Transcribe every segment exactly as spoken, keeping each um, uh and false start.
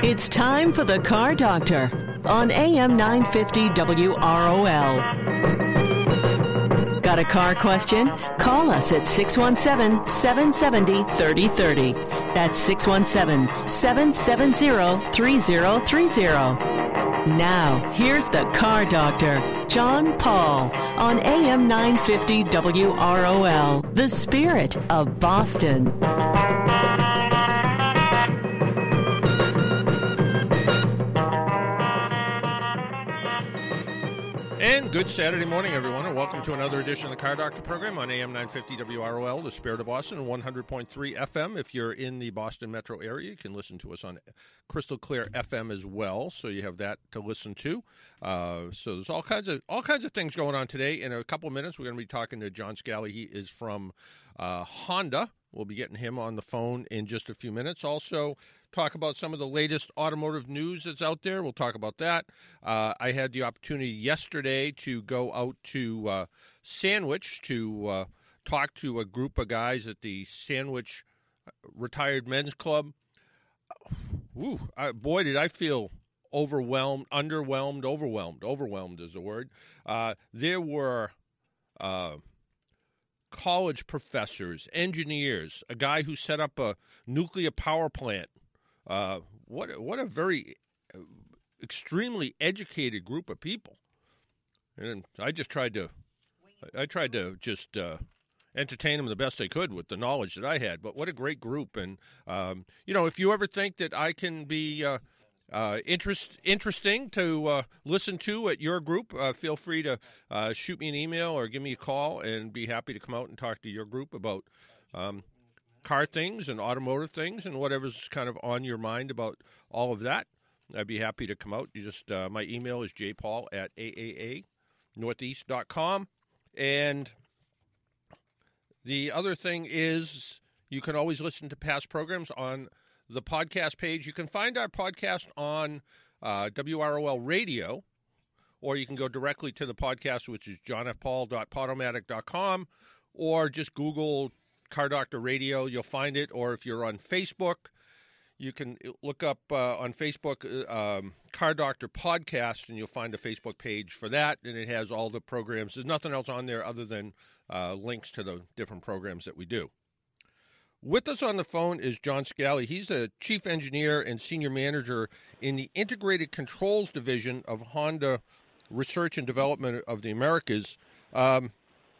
It's time for the Car Doctor on A M nine fifty W R O L. Got a car question? Call us at six one seven, seven seven zero, three zero three zero. That's six one seven, seven seven zero, three zero three zero. Now, here's the Car Doctor, John Paul, on A M nine fifty W R O L, the spirit of Boston. And good Saturday morning, everyone, and welcome to another edition of the Car Doctor program on A M nine fifty W R O L, the Spirit of Boston, and one hundred point three F M. If you're in the Boston metro area, you can listen to us on Crystal Clear F M as well, so you have that to listen to. Uh, so there's all kinds of all kinds of things going on today. In a couple of minutes, we're going to be talking to John Scali. He is from uh, Honda. We'll be getting him on the phone in just a few minutes. Also, talk about some of the latest automotive news that's out there. We'll talk about that. Uh, I had the opportunity yesterday to go out to uh, Sandwich to uh, talk to a group of guys at the Sandwich Retired Men's Club. Ooh, I, boy, did I feel overwhelmed, underwhelmed, overwhelmed. Overwhelmed is the word. Uh, there were... Uh, college professors, engineers, a guy who set up a nuclear power plant. Uh, what what a very uh, extremely educated group of people. And I just tried to, I tried to just uh, entertain them the best I could with the knowledge that I had. But what a great group! And um, you know, if you ever think that I can be uh, Uh, interest interesting to uh, listen to at your group, uh, feel free to uh, shoot me an email or give me a call, and be happy to come out and talk to your group about um, car things and automotive things and whatever's kind of on your mind about all of that. I'd be happy to come out. You just uh, my email is j paul at a a a northeast dot com, and the other thing is you can always listen to past programs on the podcast page. You can find our podcast on uh, W R O L Radio, or you can go directly to the podcast, which is john f paul dot podomatic dot com, or just Google Car Doctor Radio. You'll find it. Or if you're on Facebook, you can look up uh, on Facebook um, Car Doctor Podcast, and you'll find a Facebook page for that, and it has all the programs. There's nothing else on there other than uh, links to the different programs that we do. With us on the phone is John Scali. He's the chief engineer and senior manager in the Integrated Controls Division of Honda Research and Development of the Americas. Um,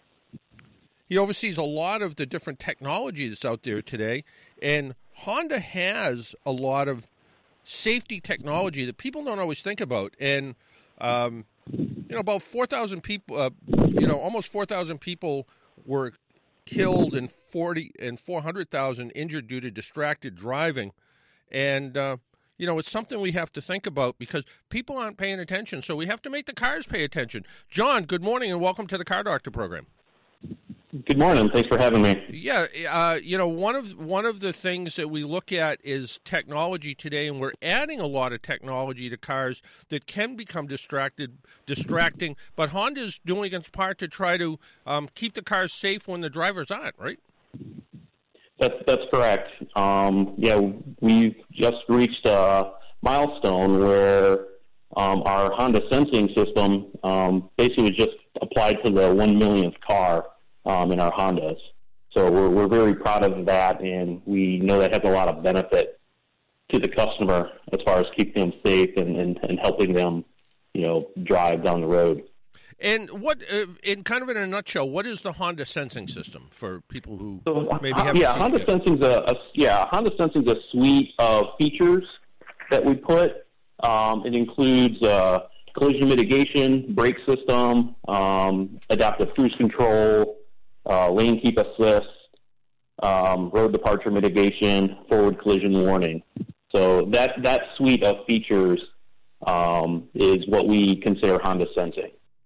he oversees a lot of the different technology that's out there today, and Honda has a lot of safety technology that people don't always think about. And, um, you know, about four thousand people, uh, you know, almost four thousand people were killed and forty and four hundred thousand injured due to distracted driving. And, uh, you know, it's something we have to think about because people aren't paying attention. So we have to make the cars pay attention. John, good morning and welcome to the Car Doctor program. Good morning. Thanks for having me. Yeah, uh, you know, one of one of the things that we look at is technology today, and we're adding a lot of technology to cars that can become distracted, distracting. But Honda's doing its part to try to um, keep the cars safe when the drivers aren't, right? That's that's correct. Um, yeah, we've just reached a milestone where um, our Honda sensing system um, basically was just applied to the one millionth car. Um, in our Hondas. So we're, we're very proud of that, and we know that has a lot of benefit to the customer as far as keeping them safe and, and, and helping them, you know, drive down the road. And what, uh, in kind of in a nutshell, what is the Honda sensing system for people who so, maybe haven't yeah, seen Honda it? Sensing's a, a yeah, Honda Sensing's a suite of features that we put. Um, it includes uh, collision mitigation, brake system, um, adaptive cruise control, Uh, lane keep assist, um, road departure mitigation, forward collision warning. So that that suite of features um, is what we consider Honda Sensing.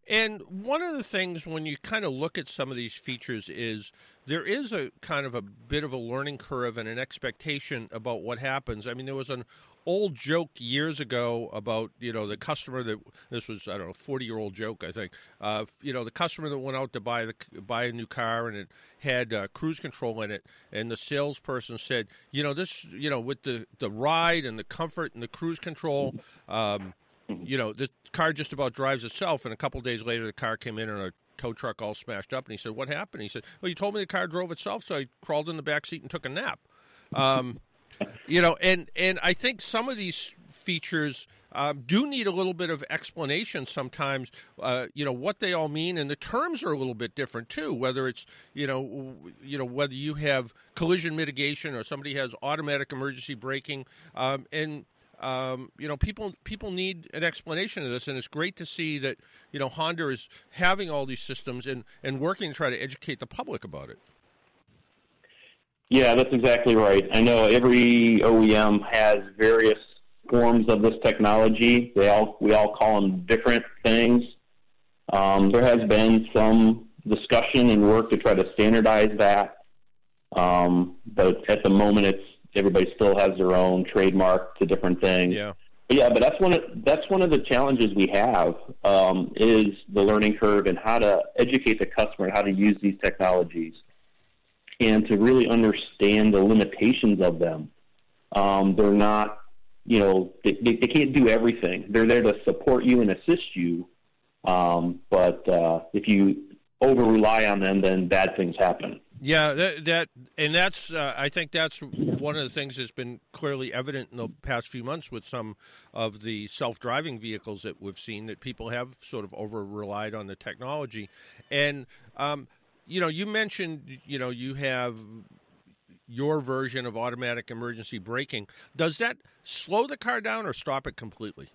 And one of the things when you kind of look at some of these features is there is a kind of a bit of a learning curve and an expectation about what happens. I mean, there was an old joke years ago about, you know, the customer that, this was, I don't know, forty-year-old joke, I think, uh, you know, the customer that went out to buy the buy a new car and it had uh, cruise control in it, and the salesperson said, you know, this, you know, with the, the ride and the comfort and the cruise control, um, you know, the car just about drives itself, and a couple of days later the car came in and a tow truck all smashed up, and he said, what happened? He said, well, you told me the car drove itself, so I crawled in the back seat and took a nap. Um You know, and, and I think some of these features um, do need a little bit of explanation sometimes, uh, you know, what they all mean. And the terms are a little bit different, too, whether it's, you know, you know whether you have collision mitigation or somebody has automatic emergency braking. Um, and, um, you know, people people need an explanation of this. And it's great to see that, you know, Honda is having all these systems and, and working to try to educate the public about it. Yeah, that's exactly right. I know every O E M has various forms of this technology. They all we all call them different things. Um, there has been some discussion and work to try to standardize that, um, but at the moment, it's everybody still has their own trademark to different things. Yeah, but yeah, but that's one of that's one of the challenges we have um, is the learning curve and how to educate the customer how to use these technologies, and to really understand the limitations of them. Um, they're not, you know, they, they, they can't do everything. They're there to support you and assist you, um, but uh, if you over-rely on them, then bad things happen. Yeah, that, that and that's, uh, I think that's one of the things that's been clearly evident in the past few months with some of the self-driving vehicles that we've seen, that people have sort of over-relied on the technology. And, um, you know, you mentioned, you know, you have your version of automatic emergency braking. Does that slow the car down or stop it completely?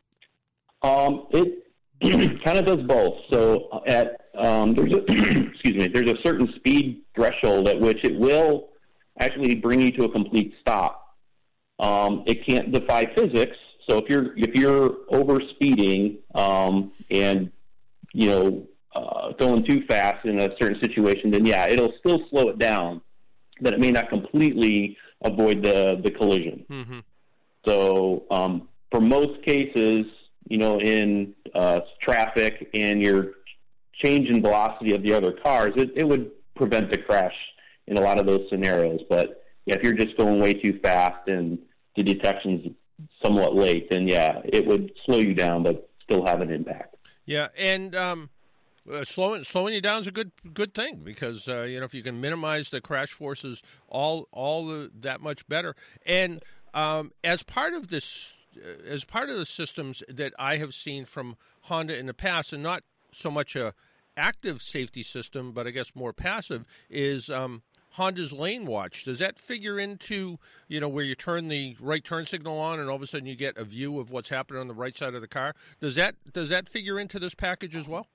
Um, it kind of does both. So at um, there's a excuse me, there's a certain speed threshold at which it will actually bring you to a complete stop. Um, it can't defy physics. So if you're if you're over speeding um, and you know. Uh, going too fast in a certain situation, then yeah, it'll still slow it down, but it may not completely avoid the, the collision. Mm-hmm. So um, for most cases, you know, in uh, traffic and your change in velocity of the other cars, it, it would prevent the crash in a lot of those scenarios. But yeah, if you're just going way too fast and the detection's somewhat late, then yeah, it would slow you down, but still have an impact. Yeah, and um Uh, slowing slowing you down is a good good thing because uh, you know, if you can minimize the crash forces, all all the, that much better. And um, as part of this, uh, as part of the systems that I have seen from Honda in the past, and not so much a active safety system, but I guess more passive, is um, Honda's Lane Watch. Does that figure into, you know, where you turn the right turn signal on and all of a sudden you get a view of what's happening on the right side of the car? Does that does that figure into this package as well?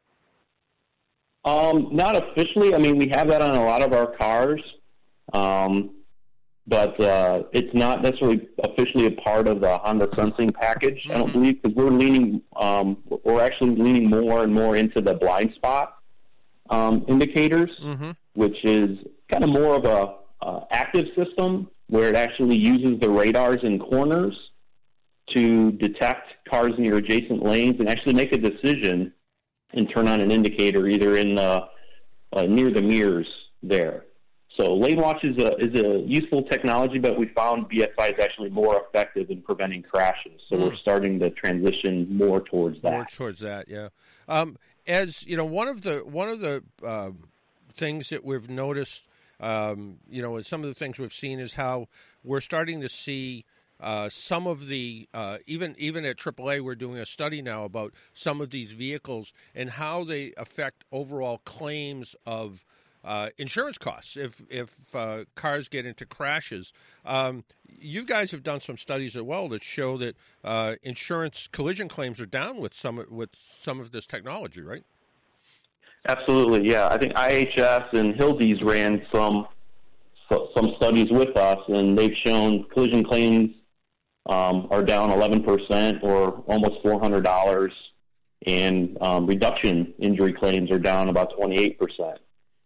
Um, not officially. I mean, we have that on a lot of our cars, um, but uh, it's not necessarily officially a part of the Honda Sensing package, mm-hmm. I don't believe, because we're leaning, um, we're actually leaning more and more into the blind spot um, indicators, mm-hmm. which is kind of more of a uh, active system where it actually uses the radars in corners to detect cars in your adjacent lanes and actually make a decision and turn on an indicator either in the uh, near the mirrors there. So Lane Watch is a is a useful technology, but we found B S I is actually more effective in preventing crashes. So mm. we're starting to transition more towards that. More towards that, yeah. Um, as you know, one of the one of the uh, things that we've noticed, um, you know, some of the things we've seen is how we're starting to see. Uh, some of the, uh, even even at triple A, we're doing a study now about some of these vehicles and how they affect overall claims of uh, insurance costs if if uh, cars get into crashes. Um, you guys have done some studies as well that show that uh, insurance collision claims are down with some with some of this technology, right? Absolutely, yeah. I think I H S and Hildy's ran some some studies with us, and they've shown collision claims Um, are down eleven percent or almost four hundred dollars and um, reduction injury claims are down about twenty-eight percent.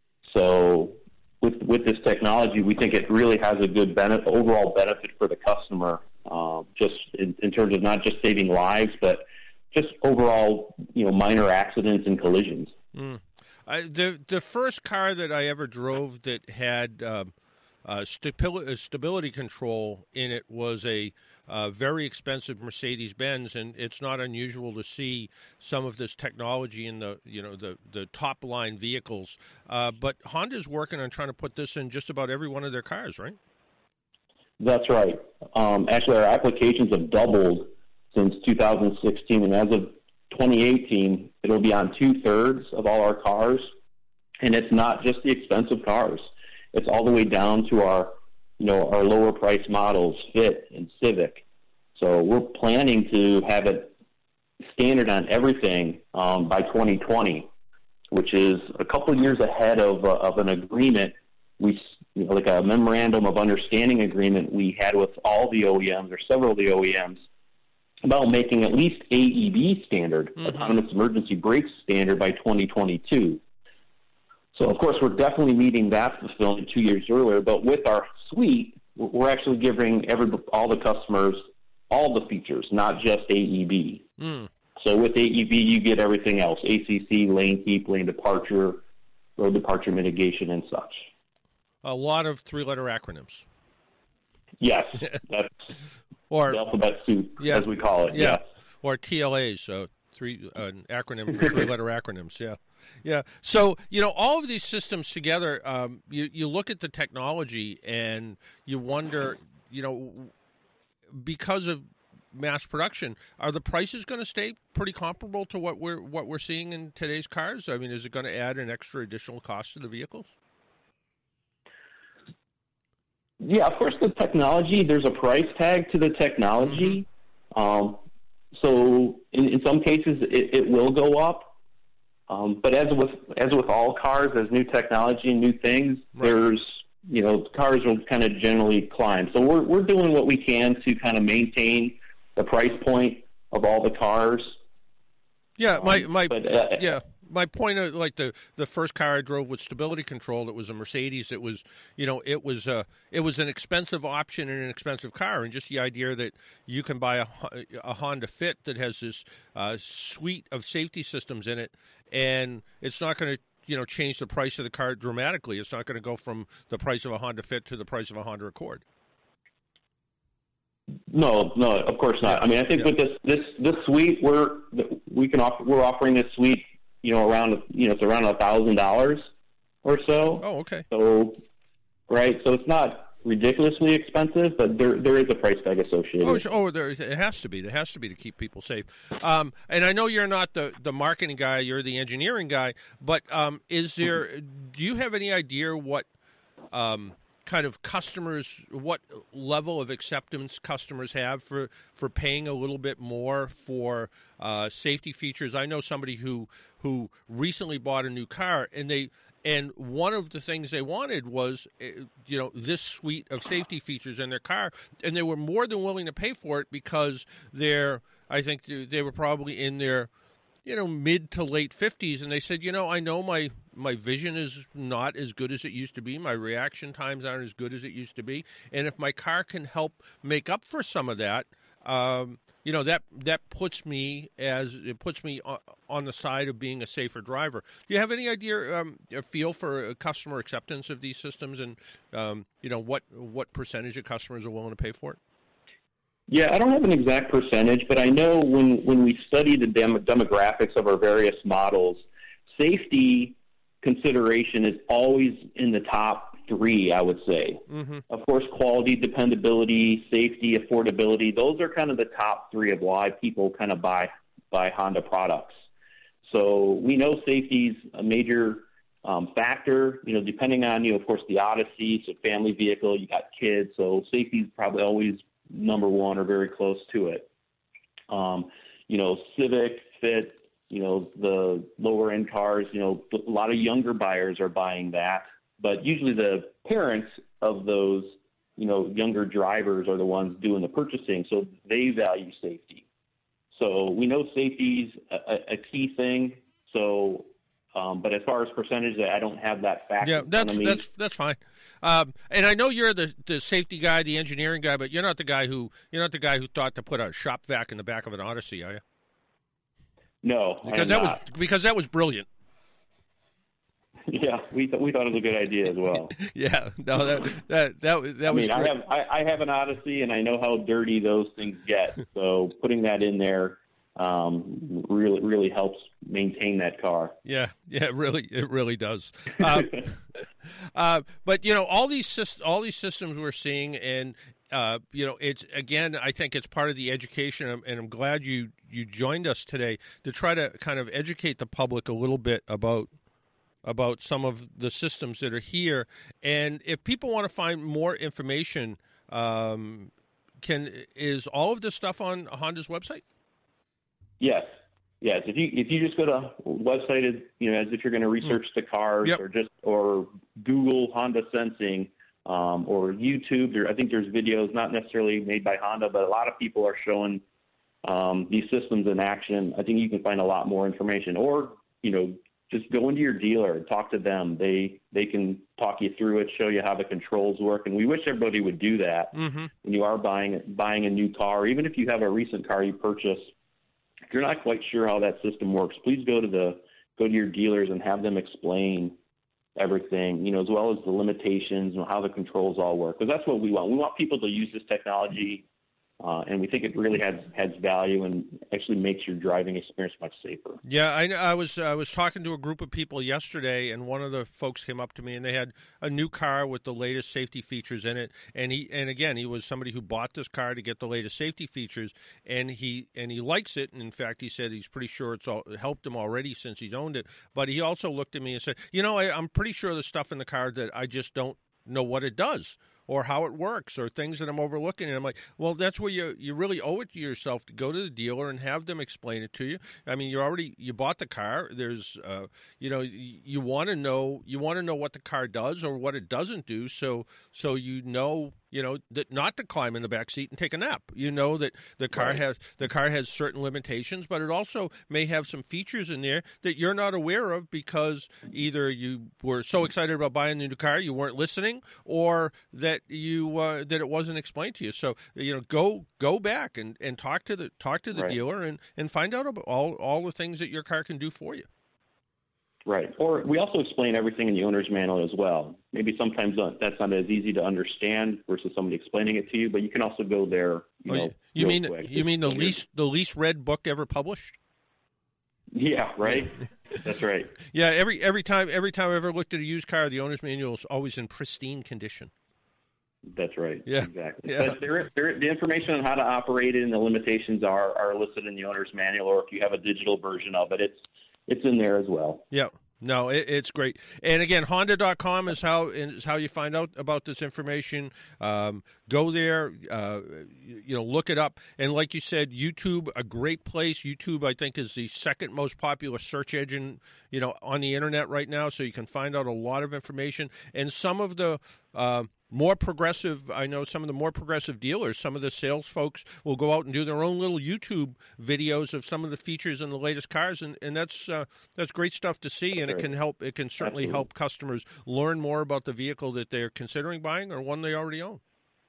So with with this technology, we think it really has a good benefit, overall benefit for the customer, uh, just in, in terms of not just saving lives, but just overall, you know, minor accidents and collisions. Mm. I, the the first car that I ever drove that had um, uh, stability, stability control in it was a uh, very expensive Mercedes-Benz, and it's not unusual to see some of this technology in the you know the the top line vehicles. Uh, but Honda's working on trying to put this in just about every one of their cars, right? That's right. Um, actually, our applications have doubled since two thousand sixteen, and as of twenty eighteen, it'll be on two-thirds of all our cars, and it's not just the expensive cars. It's all the way down to our, you know, our lower-price models, Fit and Civic. So we're planning to have it standard on everything um, by twenty twenty, which is a couple of years ahead of uh, of an agreement, we you know, like a memorandum of understanding agreement we had with all the O E Ms or several of the O E Ms, about making at least A E B standard, mm-hmm. autonomous emergency brake standard, by twenty twenty-two. So, of course, we're definitely meeting that fulfillment two years earlier. But with our suite, we're actually giving every all the customers all the features, not just A E B. Mm. So with A E B, you get everything else: A C C, lane keep, lane departure, road departure mitigation, and such. A lot of three-letter acronyms. Yes, that's or the alphabet soup, yeah, as we call it. Yeah, yes. Or T L As, so three uh, an acronym for three-letter acronyms. Yeah, yeah. So you know, all of these systems together, um, you you look at the technology and you wonder, you know, because of mass production, are the prices going to stay pretty comparable to what we're what we're seeing in today's cars? I mean, is it going to add an extra additional cost to the vehicles? Yeah, of course, the technology, there's a price tag to the technology. Mm-hmm. Um, so in, in some cases, it, it will go up. Um, but as with as with all cars, as new technology and new things, right. there's, you know, cars will kind of generally climb. So we're we're doing what we can to kind of maintain the price point of all the cars. Yeah, my, my um, but, uh, yeah. My point of like the, the first car I drove with stability control, it was a Mercedes. It was, you know, it was a, it was an expensive option in an expensive car. And just the idea that you can buy a, a Honda Fit that has this uh, suite of safety systems in it, and it's not going to, you know, change the price of the car dramatically. It's not going to go from the price of a Honda Fit to the price of a Honda Accord. No, no, of course not. I mean, I think yeah. with this, this, this suite, we're, we can offer, we're offering this suite, you know, around, you know, it's around a thousand dollars or so. Oh, okay. So, right. So it's not ridiculously expensive, but there, there is a price tag associated. Oh, oh, there, it has to be. There has to be to keep people safe. Um, and I know you're not the, the marketing guy, you're the engineering guy, but um, is there, do you have any idea what, um, kind of customers, what level of acceptance customers have for, for paying a little bit more for uh, safety features? I know somebody who who recently bought a new car, and they and one of the things they wanted was, you know, this suite of safety features in their car, and they were more than willing to pay for it because they're, I think they were probably in their, you know, mid to late fifties, and they said, you know, I know my my vision is not as good as it used to be. My reaction times aren't as good as it used to be. And if my car can help make up for some of that, um, you know, that that puts me as it puts me on, on the side of being a safer driver. Do you have any idea, um, a feel for customer acceptance of these systems, and um, you know, what what percentage of customers are willing to pay for it? Yeah, I don't have an exact percentage, but I know when, when we study the dem- demographics of our various models, safety consideration is always in the top three, I would say. Mm-hmm. Of course, quality, dependability, safety, affordability, those are kind of the top three of why people kind of buy, buy Honda products. So we know safety's a major um, factor, you know, depending on, you know, of course, the Odyssey, it's a family vehicle, you got kids, so safety's probably always number one or very close to it. Um, you know, Civic, Fit, you know, the lower end cars, you know, a lot of younger buyers are buying that, but usually the parents of those, you know, younger drivers are the ones doing the purchasing, so they value safety. So we know safety's a, a key thing. So, um, but as far as percentage, I don't have that fact. Yeah, in front that's of me. that's that's fine. Um, and I know you're the, the safety guy, the engineering guy, but you're not the guy who you're not the guy who thought to put a shop vac in the back of an Odyssey, are you? No, because that was because that was brilliant. Yeah, we th- we thought it was a good idea as well. yeah, no, that that that, that I was. mean, great. I have I, I have an Odyssey, and I know how dirty those things get. So putting that in there um, really really helps maintain that car. Yeah, yeah, it really it really does. Uh, uh, but you know, all these syst- all these systems we're seeing, and uh, you know, it's again, I think it's part of the education, and I'm, and I'm glad you you joined us today to try to kind of educate the public a little bit about. about some of the systems that are here. And if people want to find more information, um, can is all of this stuff on Honda's website? Yes. Yes. If you if you just go to website, you know, as if you're going to research the cars Yep. or just or Google Honda Sensing um, or YouTube, there, I think there's videos not necessarily made by Honda, but a lot of people are showing um, these systems in action. I think you can find a lot more information, or you know, just go into your dealer and talk to them. They they can talk you through it, show you how the controls work, and we wish everybody would do that Mm-hmm. when you are buying buying a new car. Even if you have a recent car you purchased, if you're not quite sure how that system works, please go to the go to your dealers and have them explain everything, you know, as well as the limitations and how the controls all work. Because that's what we want. We want people to use this technology. Uh, and we think it really has has value and actually makes your driving experience much safer. Yeah, I, I was I was talking to a group of people yesterday, and one of the folks came up to me, and they had a new car with the latest safety features in it. And he and again, he was somebody who bought this car to get the latest safety features, and he and he likes it. And in fact, he said he's pretty sure it's all it helped him already since he's owned it. But he also looked at me and said, "You know, I, I'm pretty sure there's stuff in the car that I just don't know what it does." Or how it works, or things that I'm overlooking. And I'm like, well, that's where you you really owe it to yourself to go to the dealer and have them explain it to you. I mean, you already you bought the car. There's, uh, you know, you, you want to know you want to know what the car does or what it doesn't do, so so you know. You know that not to climb in the back seat and take a nap. You know that the car Right. has the car has certain limitations, but it also may have some features in there that you're not aware of because either you were so excited about buying the new car you weren't listening, or that you uh, that it wasn't explained to you. So you know, go go back and, and talk to the talk to the Right. dealer and, and find out about all all the things that your car can do for you. Right. Or we also explain everything in the owner's manual as well. Maybe sometimes that's not as easy to understand versus somebody explaining it to you, but you can also go there. You Oh, know, you real mean quick. you mean the Just- least the least read book ever published? Yeah. Right. That's right. Yeah, every every time every time I ever looked at a used car, the owner's manual is always in pristine condition. That's right. Yeah. Exactly. Yeah. But there, there, the information on how to operate it and the limitations are are listed in the owner's manual, or if you have a digital version of it, it's it's in there as well. Yeah. No, it, it's great. And again, Honda dot com is how is how you find out about this information. Um, go there, uh, you, you know, look it up. And like you said, YouTube, a great place. YouTube, I think, is the second most popular search engine, you know, on the internet right now. So you can find out a lot of information. And some of the uh, more progressive, I know some of the more progressive dealers, some of the sales folks will go out and do their own little YouTube videos of some of the features in the latest cars, and, and that's uh, that's great stuff to see, and it can help. It can certainly Absolutely. help customers learn more about the vehicle that they're considering buying or one they already own.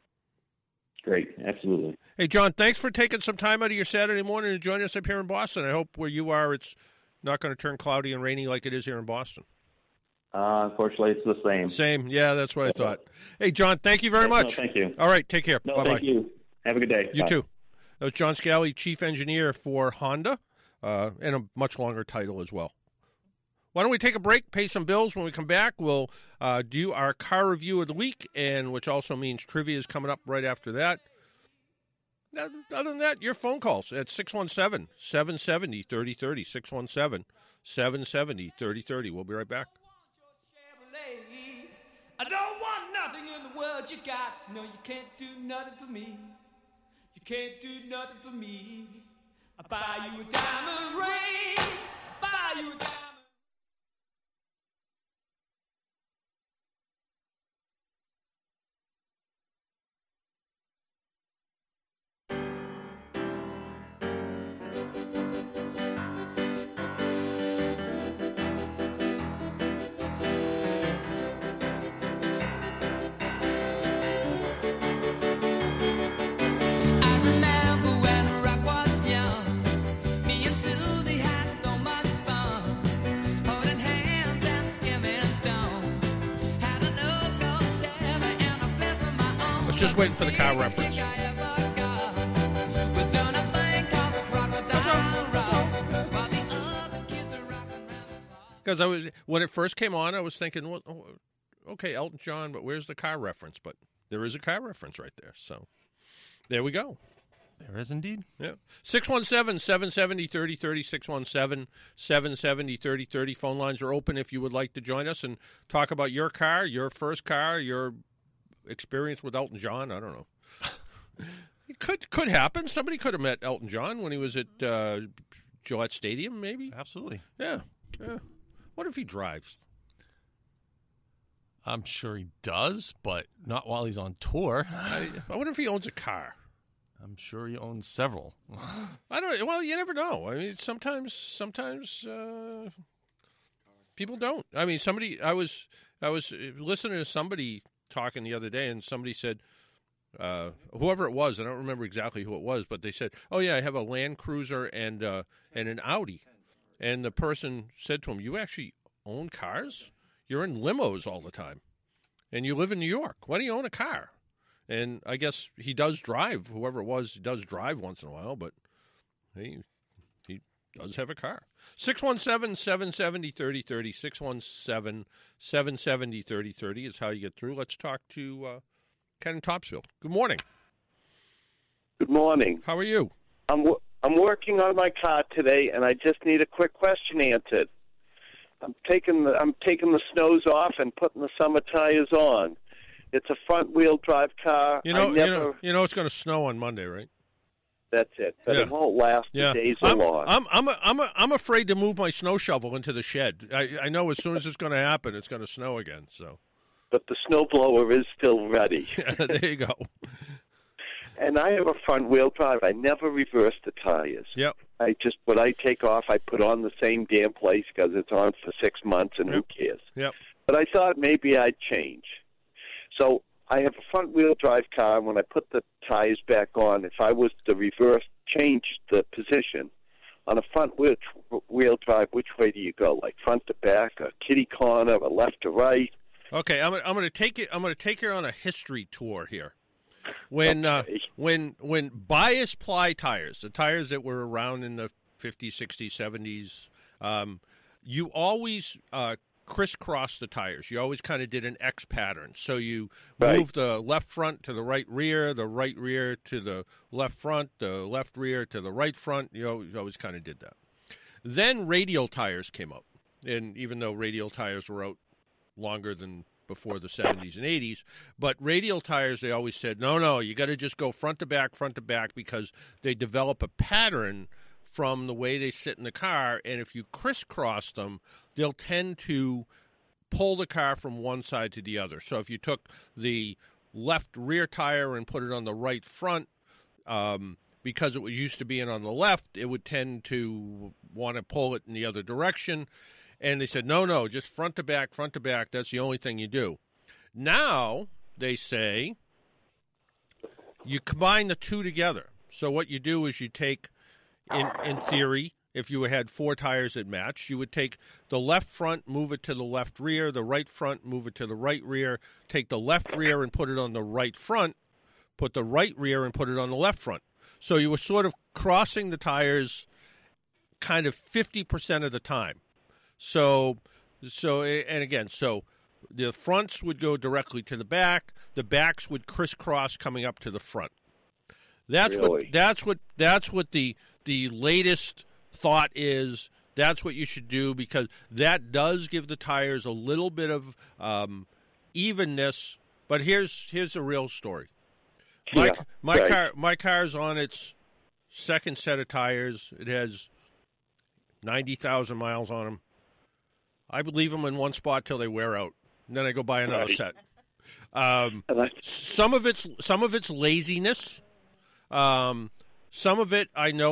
Great. Absolutely. Hey, John, thanks for taking some time out of your Saturday morning to join us up here in Boston. I hope where you are, it's not going to turn cloudy and rainy like it is here in Boston. Uh, unfortunately, it's the same. Same. Yeah, that's what I thought. Hey, John, thank you very No, much. thank you. All right, take care. No, Bye-bye. thank you. Have a good day. You Bye. too. That was John Scally, Chief Engineer for Honda, uh, and a much longer title as well. Why don't we take a break, pay some bills? When we come back, we'll uh, do our car review of the week, and which also means trivia is coming up right after that. Other than that, your phone calls at six one seven, seven seven zero, three zero three zero, six one seven, seven seven zero, three zero three zero. We'll be right back. I don't want nothing in the world you got. No, you can't do nothing for me. You can't do nothing for me. I buy you a diamond ring. Buy you a diamond. Just waiting for the car reference. Because I was when it first came on, I was thinking, well, okay, Elton John, but where's the car reference? But there is a car reference right there. So there we go. There is indeed. Yeah. six one seven, seven seven zero, three zero three zero, six one seven, seven seven zero, three zero three zero. Phone lines are open if you would like to join us and talk about your car, your first car, your experience with Elton John. I don't know. It could could happen. Somebody could have met Elton John when he was at uh, Gillette Stadium, maybe. Absolutely. Yeah. Yeah. What if he drives? I'm sure he does, but not while he's on tour. I, I wonder if he owns a car. I'm sure he owns several. I don't. Well, you never know. I mean, sometimes, sometimes uh, people don't. I mean, somebody. I was, I was listening to somebody talking the other day, and somebody said, uh, whoever it was, I don't remember exactly who it was, but they said, "Oh yeah, I have a Land Cruiser and uh, and an Audi," and the person said to him, "You actually own cars? You're in limos all the time, and you live in New York. Why do you own a car?" And I guess he does drive. Whoever it was does drive once in a while, but he he does have a car. six one seven, seven seven zero, three zero three zero. six one seven, seven seven zero, three zero three zero is how you get through. Let's talk to uh, Ken in Topsfield. Good morning. Good morning. How are you? I'm w- I'm working on my car today, and I just need a quick question answered. I'm taking the I'm taking the snows off and putting the summer tires on. It's a front-wheel drive car. You know, I never, you know, you know it's going to snow on Monday, right? That's it. But Yeah. it won't last. Yeah, The days are I'm, long. I'm, I'm, a, I'm, a, I'm afraid to move my snow shovel into the shed. I, I know as soon as it's going to happen, it's going to snow again. So, But the snowblower is still ready. there you go. And I have a front-wheel drive. I never reverse the tires. Yep. I just, what I take off, I put on the same damn place because it's on for six months, and Yep. who cares? Yep. But I thought maybe I'd change. So I have a front-wheel drive car, and when I put the tires back on, if I was to reverse, change the position, on a front-wheel wheel drive, which way do you go? Like front to back, a kitty corner, a left to right? Okay, I'm, I'm going to take it. I'm going to take you on a history tour here. When Okay. uh, when when bias ply tires, the tires that were around in the fifties, sixties, seventies, um, you always uh, crisscross the tires. You always kind of did an X pattern. So you Right. moved the left front to the right rear, the right rear to the left front, the left rear to the right front. You always, you always kind of did that. Then radial tires came up, and even though radial tires were out longer than before the seventies and eighties, but radial tires, they always said, no, no, you got to just go front to back, front to back, because they develop a pattern from the way they sit in the car, and if you crisscross them, they'll tend to pull the car from one side to the other. So if you took the left rear tire and put it on the right front, um, because it was used to being on the left, it would tend to want to pull it in the other direction. And they said, no, no, just front to back, front to back. That's the only thing you do. Now they say you combine the two together. So what you do is you take, in, in theory, if you had four tires that matched, you would take the left front, move it to the left rear, the right front, move it to the right rear, take the left rear and put it on the right front, put the right rear and put it on the left front. So you were sort of crossing the tires kind of fifty percent of the time. So, so, and again, so the fronts would go directly to the back. The backs would crisscross coming up to the front. That's Really? what, that's what, that's what the, the latest thought is. That's what you should do, because that does give the tires a little bit of um, evenness. But here's, here's a real story. My, Yeah, my right. car, my car's on its second set of tires. It has ninety thousand miles on them. I would leave them in one spot till they wear out, and then I go buy another Right. set. Um, And I, some of it's some of it's laziness. Um, some of it I know that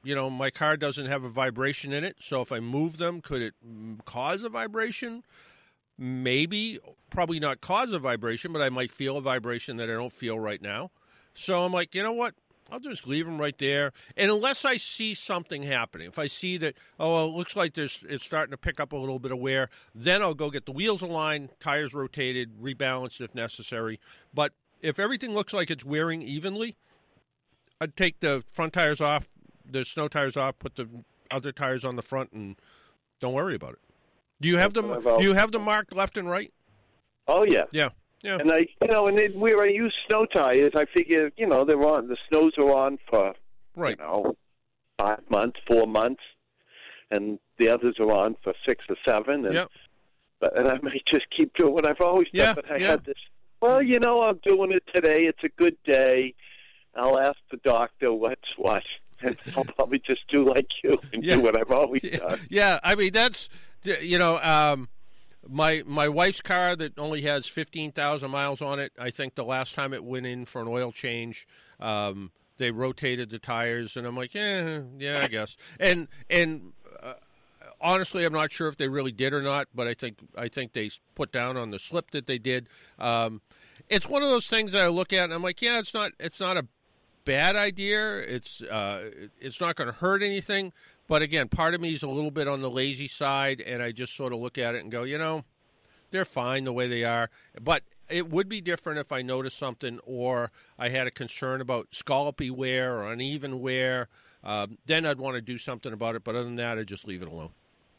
you know, my car doesn't have a vibration in it, so if I move them, could it cause a vibration? Maybe, probably not cause a vibration, but I might feel a vibration that I don't feel right now. So I'm like, you know what? I'll just leave them right there. And unless I see something happening, if I see that, oh, well, it looks like there's it's starting to pick up a little bit of wear, then I'll go get the wheels aligned, tires rotated, rebalanced if necessary. But if everything looks like it's wearing evenly, I'd take the front tires off, the snow tires off, put the other tires on the front, and don't worry about it. Do you have them? Do you have them marked left and right? Oh yeah, yeah, yeah. And I, you know, and then where I use snow tires, I figure, you know, they're on. The snows are on for, right. you know, five months, four months, and the others are on for six or seven. And, yep. But and I may just keep doing what I've always done. Yeah, but I yeah. had this. Well, you know, I'm doing it today. It's a good day. I'll ask the doctor what's what, and I'll probably just do like you and yeah. do what I've always yeah. done. Yeah, I mean that's. You know, um, my my wife's car that only has fifteen thousand miles on it, I think the last time it went in for an oil change, um, they rotated the tires, and I'm like, yeah, yeah, I guess. And and uh, honestly, I'm not sure if they really did or not, but I think I think they put down on the slip that they did. Um, it's one of those things that I look at, and I'm like, yeah, it's not it's not a bad idea. It's uh, it's not going to hurt anything. But again, part of me is a little bit on the lazy side, and I just sort of look at it and go, you know, they're fine the way they are. But it would be different if I noticed something or I had a concern about scallopy wear or uneven wear. Um, then I'd want to do something about it. But other than that, I'd just leave it alone.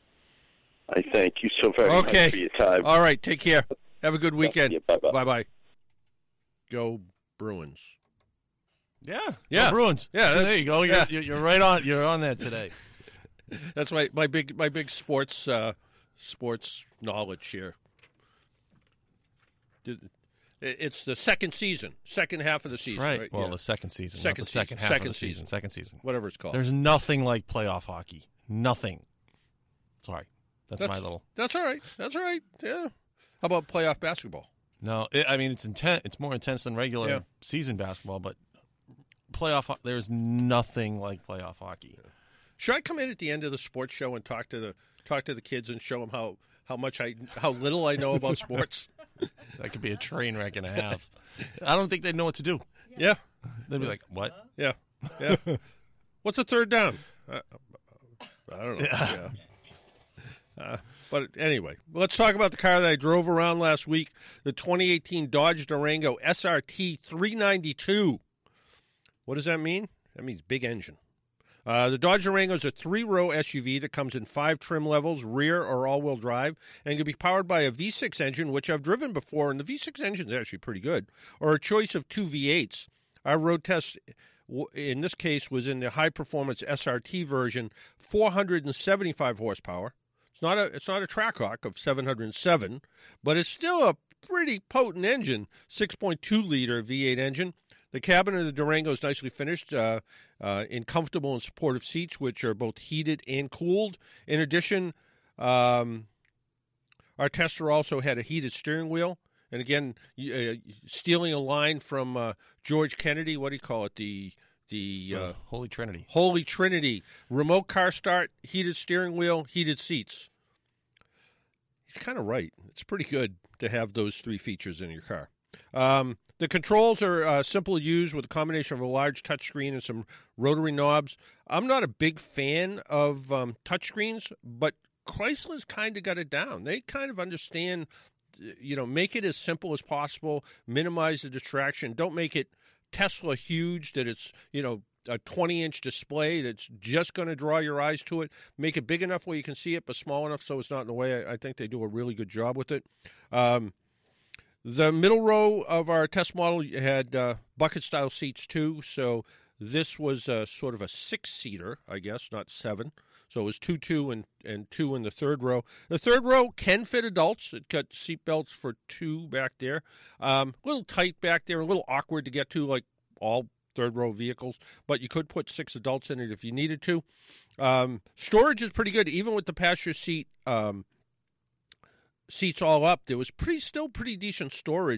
I thank you so very okay. much for your time. All right. Take care. Have a good weekend. Bye-bye. Bye-bye. Go Bruins. Yeah. Yeah. Go Bruins. Yeah. There you go. You're, yeah. you're, you're right on. You're on that today. That's my, my big my big sports uh, sports knowledge here. It's the second season, second half of the season. Right. right? Well, yeah. the second season, second not the second season. half second of the season. season. Second season. Whatever it's called. There's nothing like playoff hockey. Nothing. Sorry. That's, that's my little. That's all right. That's all right. Yeah. How about playoff basketball? No, it, I mean it's intense. It's more intense than regular yeah. season basketball, but playoff. There's nothing like playoff hockey. Yeah. Should I come in at the end of the sports show and talk to the talk to the kids and show them how, how much I how little I know about sports? That could be a train wreck and a half. I don't think they'd know what to do. Yeah, they'd be like, "What?" Yeah, yeah. What's a third down? Uh, I don't know. Yeah. yeah. Uh, but anyway, let's talk about the car that I drove around last week, the twenty eighteen Dodge Durango S R T three ninety-two. What does that mean? That means big engine. Uh, the Dodge Durango is a three-row S U V that comes in five trim levels, rear or all-wheel drive, and can be powered by a V six engine, which I've driven before, and the V six engine is actually pretty good, or a choice of two V eights. Our road test, in this case, was in the high-performance S R T version, four hundred seventy-five horsepower. It's not a it's not a Trackhawk of seven hundred seven, but it's still a pretty potent engine, six point two liter V eight engine. The cabin of the Durango is nicely finished uh, uh, in comfortable and supportive seats, which are both heated and cooled. In addition, um, our tester also had a heated steering wheel. And again, uh, stealing a line from uh, George Kennedy, what do you call it? The the uh, uh, Holy Trinity. Holy Trinity. Remote car start, heated steering wheel, heated seats. He's kind of right. It's pretty good to have those three features in your car. Um, the controls are uh, simple to use with a combination of a large touchscreen and some rotary knobs. I'm not a big fan of um, touchscreens, but Chrysler's kind of got it down. They kind of understand, you know, make it as simple as possible, minimize the distraction. Don't make it Tesla huge that it's, you know, a twenty-inch display that's just going to draw your eyes to it. Make it big enough where you can see it, but small enough so it's not in the way. I, I think they do a really good job with it. Um, the middle row of our test model had uh, bucket-style seats, too, so this was uh, sort of a six-seater, I guess, not seven. So it was two, two, and, and two in the third row. The third row can fit adults. It got seat belts for two back there. Um, a little tight back there, a little awkward to get to, like all third-row vehicles, but you could put six adults in it if you needed to. Um, storage is pretty good, even with the passenger seat um, seats all up. There was pretty, still pretty decent storage,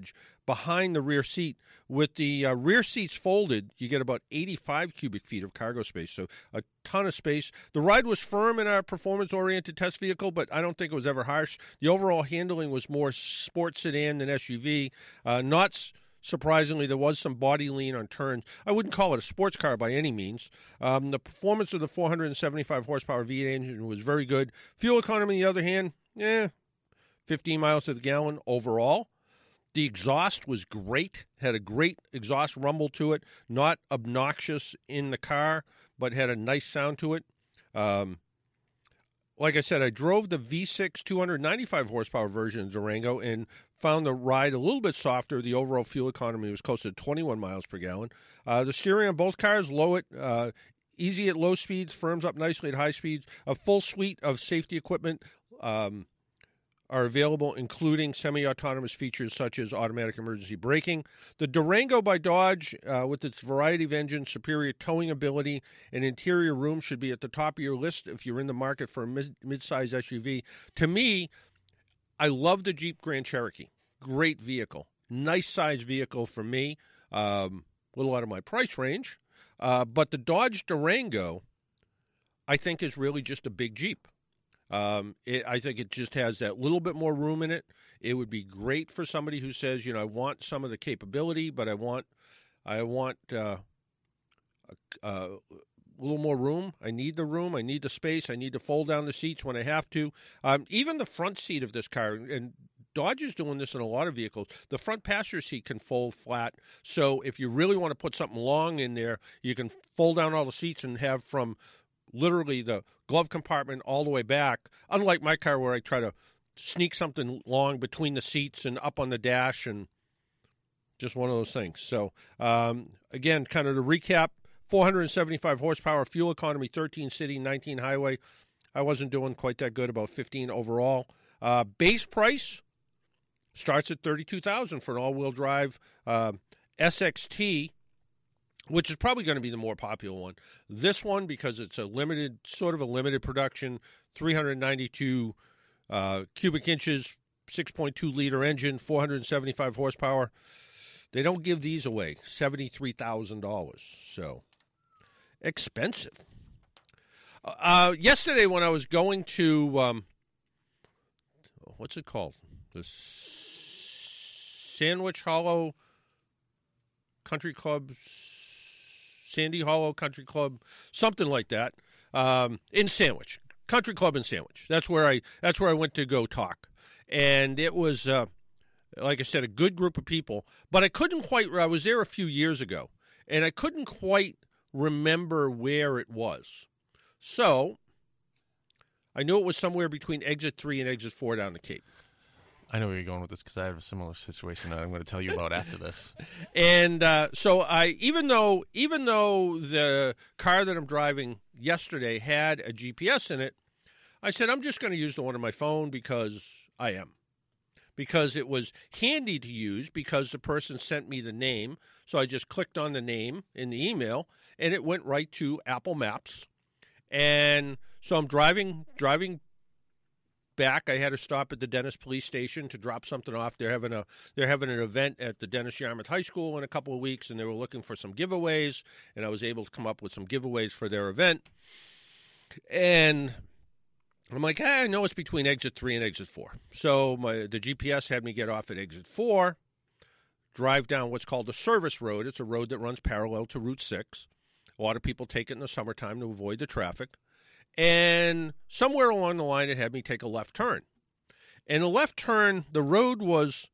behind the rear seat. With the uh, rear seats folded, you get about eighty-five cubic feet of cargo space, so a ton of space. The ride was firm in our performance-oriented test vehicle, but I don't think it was ever harsh. The overall handling was more sport sedan than S U V. Uh, not surprisingly, there was some body lean on turns. I wouldn't call it a sports car by any means. Um, the performance of the four hundred seventy-five horsepower V eight engine was very good. Fuel economy, on the other hand, eh, fifteen miles to the gallon overall. The exhaust was great, had a great exhaust rumble to it, not obnoxious in the car, but had a nice sound to it. Um, like I said, I drove the V six two hundred ninety-five horsepower version of Durango and found the ride a little bit softer. The overall fuel economy was close to twenty-one miles per gallon. Uh, the steering on both cars, low at, uh, easy at low speeds, firms up nicely at high speeds. A full suite of safety equipment um, are available, including semi-autonomous features such as automatic emergency braking. The Durango by Dodge, uh, with its variety of engines, superior towing ability, and interior room should be at the top of your list if you're in the market for a mid- mid-size S U V. To me, I love the Jeep Grand Cherokee. Great vehicle. Nice size vehicle for me. Um, a little out of my price range. Uh, but the Dodge Durango, I think, is really just a big Jeep. Um, it, I think it just has that little bit more room in it. It would be great for somebody who says, you know, I want some of the capability, but I want, I want uh, a, a little more room. I need the room. I need the space. I need to fold down the seats when I have to. Um, even the front seat of this car, and Dodge is doing this in a lot of vehicles, the front passenger seat can fold flat. So if you really want to put something long in there, you can fold down all the seats and have from literally the glove compartment all the way back, unlike my car where I try to sneak something long between the seats and up on the dash, and just one of those things. So, um, again, kind of to recap, four hundred seventy-five horsepower, fuel economy, thirteen city, nineteen highway. I wasn't doing quite that good, about fifteen overall. Uh, base price starts at thirty-two thousand dollars for an all-wheel drive uh, S X T, which is probably going to be the more popular one. This one, because it's a limited, sort of a limited production, three hundred ninety-two uh, cubic inches, six point two liter engine, four hundred seventy-five horsepower. They don't give these away, seventy-three thousand dollars. So, expensive. Uh, yesterday when I was going to, um, what's it called? The Sandwich Hollow Country Club, Sandy Hollow Country Club, something like that, um, in Sandwich, Country Club in Sandwich. That's where I. That's where I went to go talk, and it was, uh, like I said, a good group of people. But I couldn't quite. I was there a few years ago, and I couldn't quite remember where it was. So I knew it was somewhere between exit three and exit four down the Cape. I know where you're going with this because I have a similar situation that I'm going to tell you about after this. And uh, so I, even though, even though the car that I'm driving yesterday had a G P S in it, I said I'm just going to use the one on my phone because I am, because it was handy to use because the person sent me the name. So I just clicked on the name in the email, and it went right to Apple Maps. And so I'm driving, driving. back. I had to stop at the Dennis Police Station to drop something off. They're having a they're having an event at the Dennis Yarmouth High School in a couple of weeks, and they were looking for some giveaways, and I was able to come up with some giveaways for their event. And I'm like, hey, I know it's between exit three and exit four. So my the G P S had me get off at exit four, drive down what's called the service road. It's a road that runs parallel to Route six. A lot of people take it in the summertime to avoid the traffic. And somewhere along the line, it had me take a left turn. And the left turn, the road was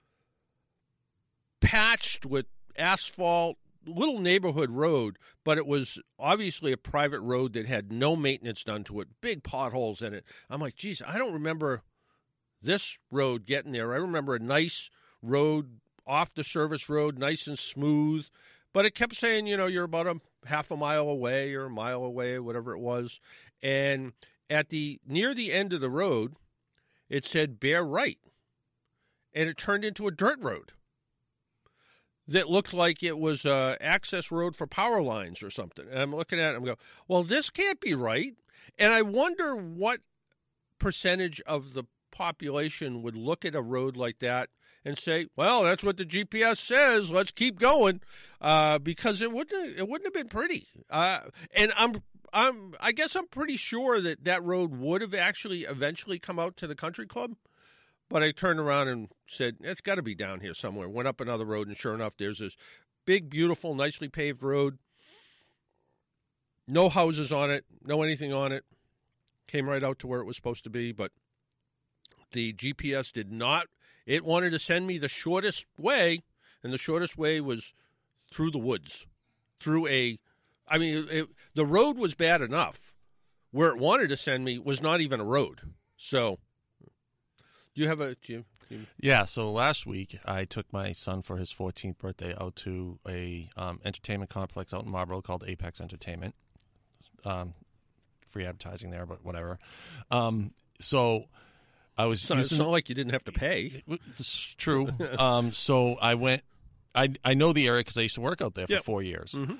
patched with asphalt, little neighborhood road, but it was obviously a private road that had no maintenance done to it, big potholes in it. I'm like, geez, I don't remember this road getting there. I remember a nice road off the service road, nice and smooth. But it kept saying, you know, you're about a half a mile away or a mile away, whatever it was. And at the near the end of the road, it said bear right. And it turned into a dirt road that looked like it was an access road for power lines or something. And I'm looking at it and I'm going, well, this can't be right. And I wonder what percentage of the population would look at a road like that and say, well, that's what the G P S says. Let's keep going, uh, because it wouldn't it wouldn't have been pretty. Uh, and I'm I'm I guess I'm pretty sure that that road would have actually eventually come out to the country club. But I turned around and said, it's got to be down here somewhere. Went up another road, and sure enough, there's this big, beautiful, nicely paved road. No houses on it, no anything on it. Came right out to where it was supposed to be, but the G P S did not. It wanted to send me the shortest way, and the shortest way was through the woods, through a, I mean, it, the road was bad enough. Where it wanted to send me was not even a road. So... Do you have a? Do you, do you... Yeah. So last week I took my son for his fourteenth birthday out to a um, entertainment complex out in Marlboro called Apex Entertainment. Um, free advertising there, but whatever. Um, so I was. It's not, using, it's not like you didn't have to pay. It's true. um, so I went. I I know the area because I used to work out there for yep. four years. Mm-hmm.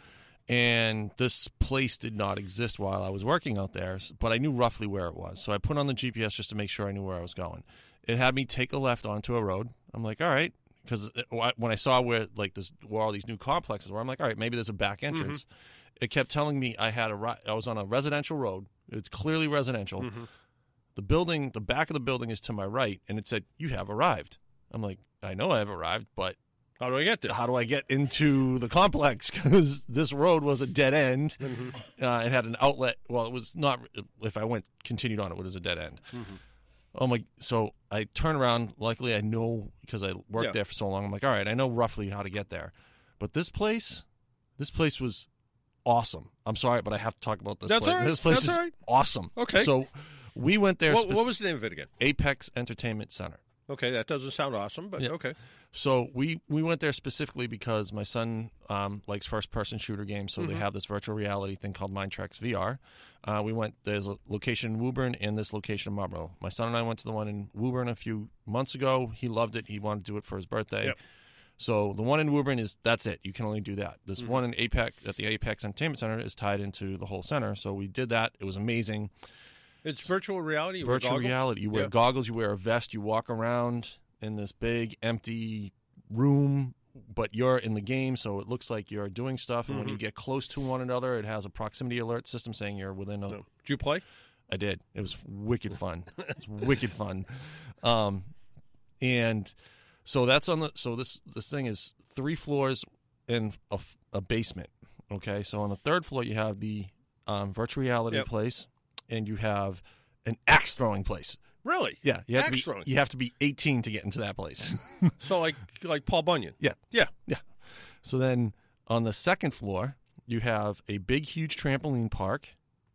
And this place did not exist while I was working out there, but I knew roughly where it was. So I put on the G P S just to make sure I knew where I was going. It had me take a left onto a road. I'm like, all right, because when I saw where like this, where all these new complexes were, I'm like, all right, maybe there's a back entrance. Mm-hmm. It kept telling me I had a I was on a residential road. It's clearly residential. Mm-hmm. The building, the back of the building is to my right, and it said, "You have arrived." I'm like, I know I have arrived, but how do I get there? How do I get into the complex? Because this road was a dead end. Mm-hmm. Uh, it had an outlet. Well, it was not. If I went continued on, it was a dead end. Mm-hmm. Oh my! So I turn around. Luckily, I know because I worked yeah. there for so long. I'm like, all right, I know roughly how to get there. But this place, this place was awesome. I'm sorry, but I have to talk about this That's place. All right. This place That's is all right. awesome. Okay. So we went there. What, spec- what was the name of it again? Apex Entertainment Center. Okay, that doesn't sound awesome, but yeah. okay. So we, we went there specifically because my son um, likes first-person shooter games, so mm-hmm. they have this virtual reality thing called Mindtrex V R. Uh, we went, there's a location in Woburn and this location in Marlboro. My son and I went to the one in Woburn a few months ago. He loved it. He wanted to do it for his birthday. Yep. So the one in Woburn is, that's it. You can only do that. This mm-hmm. one in Apex, at the Apex Entertainment Center, is tied into the whole center. So we did that. It was amazing. It's virtual reality? You virtual reality. You wear yeah. goggles, you wear a vest, you walk around in this big empty room, but you're in the game, so it looks like you're doing stuff. And mm-hmm. when you get close to one another, it has a proximity alert system saying you're within a. No. Did you play? I did. It was wicked fun. It was wicked fun. Um, and so that's on the. So this this thing is three floors and a, a basement. Okay, so on the third floor you have the um, virtual reality yep. place, and you have an axe throwing place. Really? Yeah, you have Axe to be, throwing. You have to be eighteen to get into that place. So like like Paul Bunyan. Yeah, yeah, yeah. So then on the second floor, you have a big, huge trampoline park,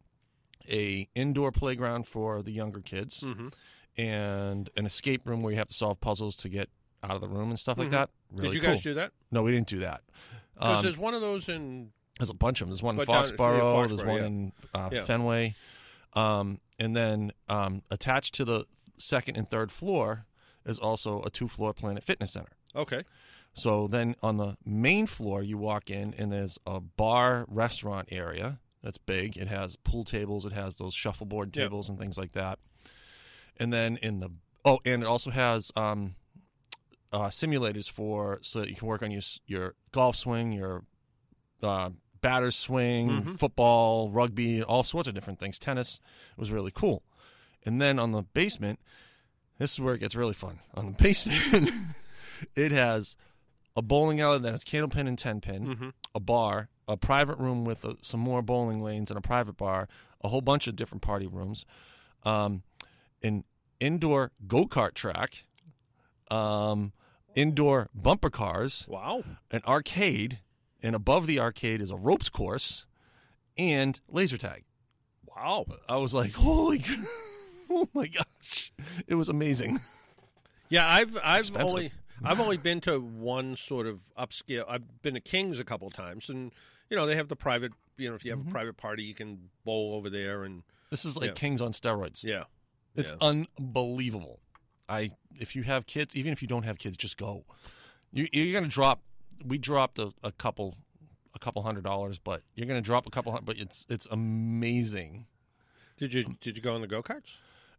a indoor playground for the younger kids, mm-hmm. and an escape room where you have to solve puzzles to get out of the room and stuff mm-hmm. like that. Really Did you cool. guys do that? No, we didn't do that. Because Um, there's one of those in. There's a bunch of them. There's one in But down- Foxborough. yeah, Foxborough, There's one yeah. in uh, Yeah. Fenway. Um, and then um, attached to the second and third floor is also a two-floor Planet Fitness Center. Okay. So then on the main floor, you walk in, and there's a bar restaurant area that's big. It has pool tables. It has those shuffleboard tables yeah. and things like that. And then in the oh, and it also has um, uh, simulators for so that you can work on your your golf swing, your uh, batter's swing, mm-hmm. football, rugby, all sorts of different things. Tennis. It was really cool. And then on the basement, this is where it gets really fun. On the basement, it has a bowling alley that has candle pin and ten pin, mm-hmm. a bar, a private room with a, some more bowling lanes and a private bar, a whole bunch of different party rooms, um, an indoor go-kart track, um, indoor bumper cars, wow, an arcade, and above the arcade is a ropes course and laser tag. Wow. I was like, holy oh my gosh. It was amazing. Yeah, I've I've Expensive. only I've only been to one sort of upscale. I've been to King's a couple of times, and you know they have the private. You know, if you have mm-hmm. a private party, you can bowl over there, and this is like yeah. King's on steroids. Yeah, it's yeah. unbelievable. I if you have kids, even if you don't have kids, just go. You, you're gonna drop. We dropped a, a couple, a couple hundred dollars, but you're gonna drop a couple hundred. But it's it's amazing. Did you did you go on the go karts?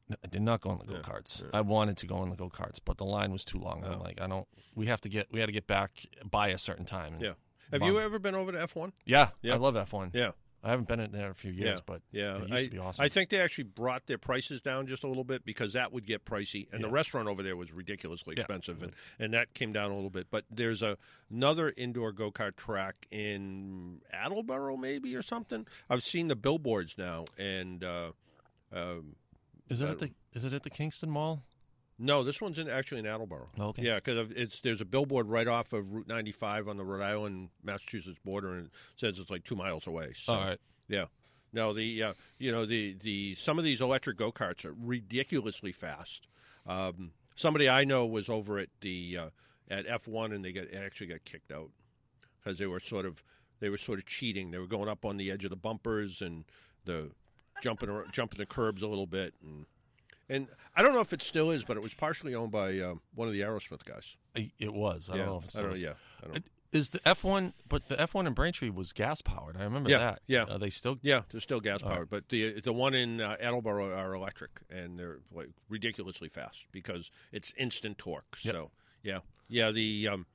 No, I did not go on the go karts. Yeah. I wanted to go on the go karts, but the line was too long. Oh. I'm like, I don't. We have to get. We had to get back by a certain time. And Yeah. Have Mom- you ever been over to F one? Yeah, Yeah. I love F one. Yeah. I haven't been in there in a few years, Yeah. but Yeah, it used I, to be awesome. I think they actually brought their prices down just a little bit because that would get pricey, and the Yeah. restaurant over there was ridiculously Yeah. expensive, and, and that came down a little bit. But there's a, another indoor go kart track in Attleboro, maybe or something. I've seen the billboards now, and uh, um, is it uh, at the is it at the Kingston Mall? no, this one's in actually in Attleboro. Oh, okay. Yeah, because it's there's a billboard right off of Route ninety-five on the Rhode Island Massachusetts border, and it says it's like two miles away. So, All right. yeah. No, the uh, you know the, the some of these electric go karts are ridiculously fast. Um, somebody I know was over at the uh, at F one and they got actually got kicked out because they were sort of they were sort of cheating. They were going up on the edge of the bumpers and the jumping ar- jumping the curbs a little bit, and and I don't know if it still is, but it was partially owned by uh, one of the Aerosmith guys. I- It was. I yeah, don't know if it's I don't know. still Yeah, is. I don't know. Is the F one? But the F one in Braintree was gas powered. I remember Yeah, that. yeah. Are they still? Yeah, they're still gas All powered, right. but the the one in uh, Attleboro are electric, and they're like ridiculously fast because it's instant torque. Yep. So yeah, yeah. The um,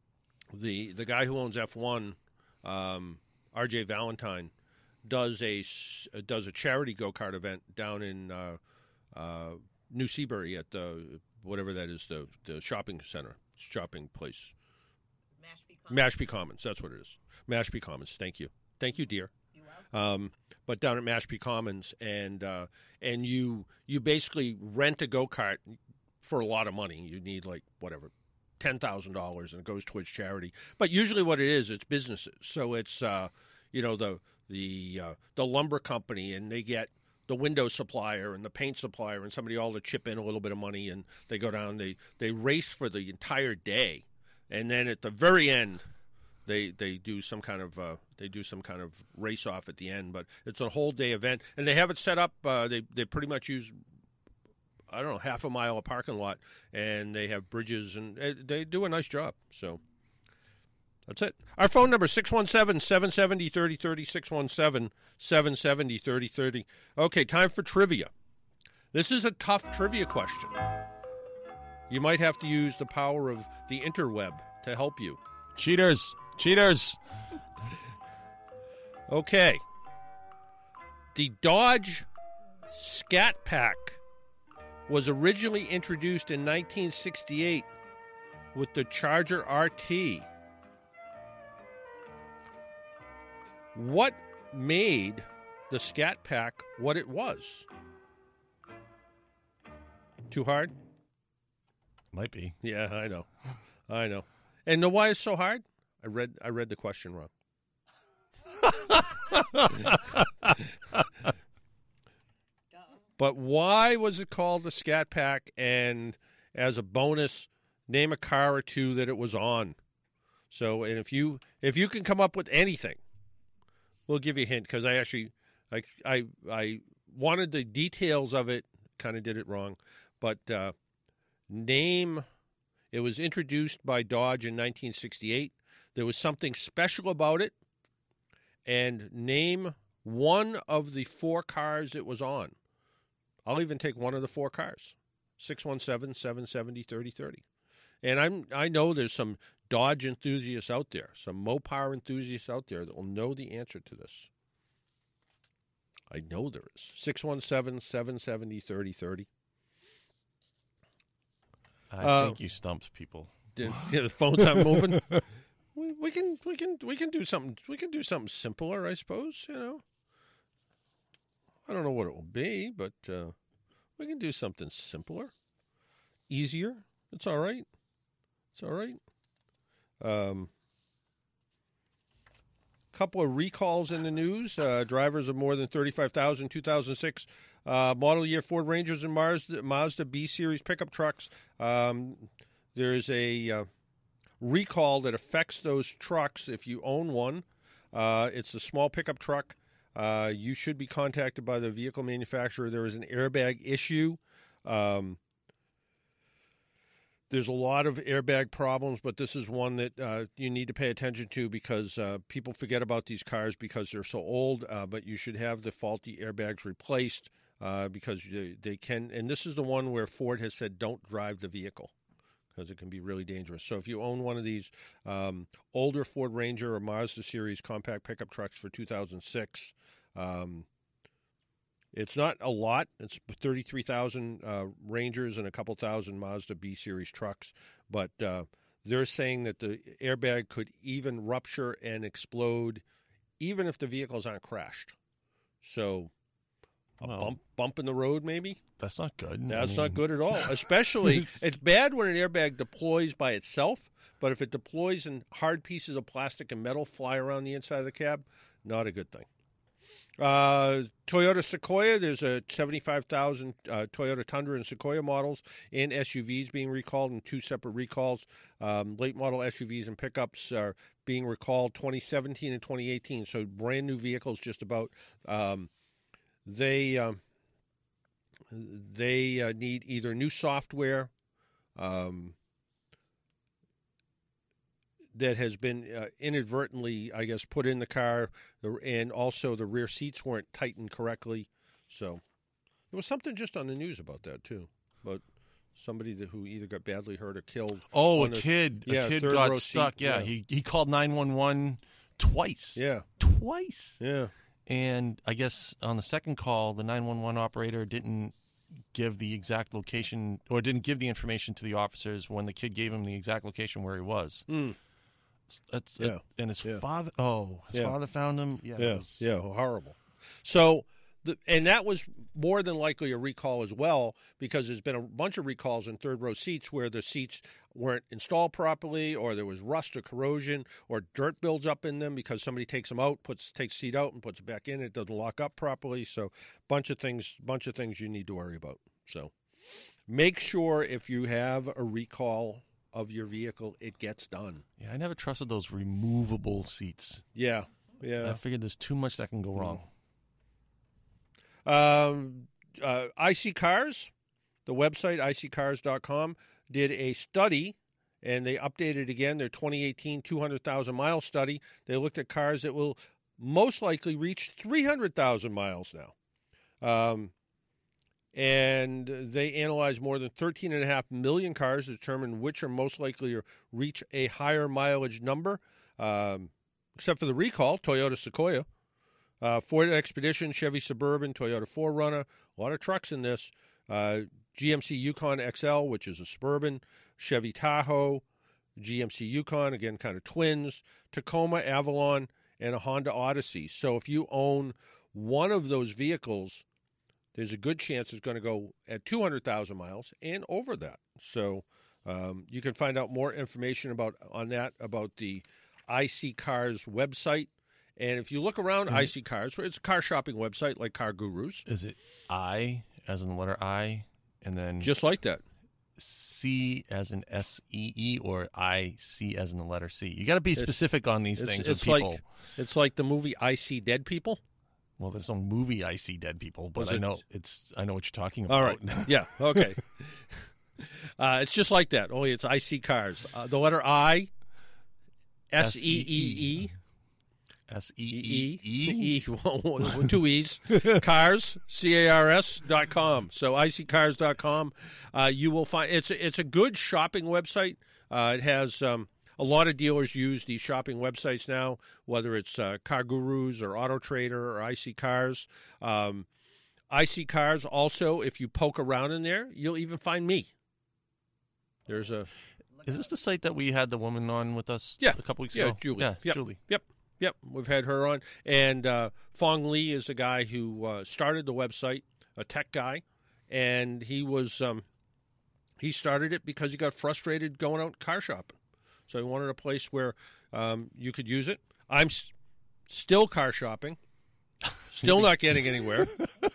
the the guy who owns F one, um, R J Valentine, does a s- uh, does a charity go kart event down in uh, uh, New Seabury at the whatever that is, the the shopping center, shopping place. Mashpee Commons, that's what it is. Mashpee Commons, thank you. Thank you, dear. Um, but down at Mashpee Commons, and uh, and you you basically rent a go-kart for a lot of money. You need like, whatever, ten thousand dollars, and it goes towards charity. But usually what it is, it's businesses. So it's, uh, you know, the, the, uh, the lumber company, and they get the window supplier and the paint supplier and somebody all to chip in a little bit of money, and they go down, they, they race for the entire day. And then at the very end, they they do some kind of uh, they do some kind of race off at the end. But it's a whole day event, and they have it set up. Uh, they they pretty much use, I don't know, half a mile of parking lot, and they have bridges, and uh, they do a nice job. So that's it. Our phone number six one seven, seven seven zero, three zero three zero, six one seven, seven seven zero, three zero three zero. Okay, time for trivia. This is a tough trivia question. You might have to use the power of the interweb to help you. Cheaters, cheaters. Okay. The Dodge Scat Pack was originally introduced in nineteen sixty-eight with the Charger R T. What made the Scat Pack what it was? Too hard? Might be. Yeah, I know. I know. And know why it's so hard? I read I read the question wrong. But why was it called the Scat Pack? And as a bonus, name a car or two that it was on. So, and if you if you can come up with anything, we'll give you a hint, because I actually I I I wanted the details of it. Kind of did it wrong, but uh, name. It was introduced by Dodge in nineteen sixty-eight. There was something special about it, and name one of the four cars it was on. I'll even take one of the four cars. six one seven, seven seven zero, three zero three zero. And I'm I know there's some Dodge enthusiasts out there, some Mopar enthusiasts out there that will know the answer to this. I know there is. six one seven, seven seven zero, three zero three zero. I Uh, think you stumped people. Did, yeah, the phone's not moving. we, we can we can we can do something we can do something simpler, I suppose. You know, I don't know what it will be, but uh, we can do something simpler, easier. It's all right. It's all right. Um, couple of recalls in the news. Uh, drivers of more than thirty-five thousand, two thousand six uh, model year Ford Rangers and Mazda, Mazda B-Series pickup trucks. Um, there is a uh, recall that affects those trucks if you own one. Uh, it's a small pickup truck. Uh, you should be contacted by the vehicle manufacturer. There is an airbag issue. Um, There's a lot of airbag problems, but this is one that uh, you need to pay attention to, because uh, people forget about these cars because they're so old, uh, but you should have the faulty airbags replaced. uh, because they, they can. And this is the one where Ford has said don't drive the vehicle because it can be really dangerous. So if you own one of these um, older Ford Ranger or Mazda series compact pickup trucks for two thousand six, um, it's not a lot. It's thirty-three thousand uh, Rangers and a couple thousand Mazda B series trucks, but uh, they're saying that the airbag could even rupture and explode even if the vehicles aren't crashed. So a well, bump bump in the road, maybe? That's not good. That's I mean, not good at all. Especially, it's, it's bad when an airbag deploys by itself, but if it deploys and hard pieces of plastic and metal fly around the inside of the cab, not a good thing. Uh, Toyota Sequoia, there's a seventy-five thousand uh, Toyota Tundra and Sequoia models and S U Vs being recalled in two separate recalls. Um, late model S U Vs and pickups are being recalled twenty seventeen and twenty eighteen, so brand new vehicles just about. Um, they um, they uh, need either new software um, that has been uh, inadvertently, I guess, put in the car, and also the rear seats weren't tightened correctly. So there was something just on the news about that, too, about somebody that, who either got badly hurt or killed. Oh, a the, kid. yeah, a kid third got row stuck. seat, Yeah, yeah. He, he called nine one one twice. Yeah. Twice. Yeah. And I guess on the second call, the nine one one operator didn't give the exact location or didn't give the information to the officers when the kid gave him the exact location where he was. Mm. That's Yeah. and his Yeah. father. Oh, his Yeah. father found him. Yeah, Yeah, it was- yeah, horrible. So, the, and that was more than likely a recall as well, because there's been a bunch of recalls in third row seats where the seats weren't installed properly, or there was rust or corrosion, or dirt builds up in them because somebody takes them out, puts takes seat out and puts it back in. It doesn't lock up properly. So, bunch of things, bunch of things you need to worry about. So, make sure if you have a recall of your vehicle, it gets done. Yeah, I never trusted those removable seats. Yeah, yeah. I figured there's too much that can go wrong. Um, uh, I C Cars, the website, I C cars dot com, did a study, and they updated again their twenty eighteen two hundred thousand mile study. They looked at cars that will most likely reach three hundred thousand miles now. Um, and they analyzed more than thirteen point five million cars to determine which are most likely to reach a higher mileage number, um, except for the recall, Toyota Sequoia. Uh, Ford Expedition, Chevy Suburban, Toyota four runner, a lot of trucks in this. Uh, G M C Yukon X L, which is a Suburban, Chevy Tahoe, G M C Yukon, again, kind of twins, Tacoma, Avalon, and a Honda Odyssey. So if you own one of those vehicles, there's a good chance it's going to go at two hundred thousand miles and over that. So um, you can find out more information about on that, about the I C Cars website. And if you look around Mm-hmm. I C Cars, it's a car shopping website like Car Gurus. Is it I as in the letter I, and then Just like that. C as in S E E, or I C as in the letter C? You got to be specific on these It's, things it's with people. like it's like the movie I See Dead People. Well, there's no movie I See Dead People, but Was I it- know it's. I know what you're talking about. All right. Yeah. Okay. uh, it's just like that. Only it's I C Cars. Uh, the letter I, S E E E. S E E E E E two E's cars C A R S dot com. So I C cars dot com. Uh, you will find it's a, it's a good shopping website. Uh, it has um, a lot of dealers use these shopping websites now, whether it's uh, Car Gurus or Auto Trader or I C Cars. Um, I C Cars also, if you poke around in there, you'll even find me. There's a Is this the site that we had the woman on with us? Yeah. a couple weeks yeah ago. Julie Yeah, yep. Julie. Yep. Yep, we've had her on. And uh, Fong Lee is the guy who uh, started the website, a tech guy. And he was um, he started it because he got frustrated going out car shopping. So he wanted a place where um, you could use it. I'm s- still car shopping, still not getting anywhere.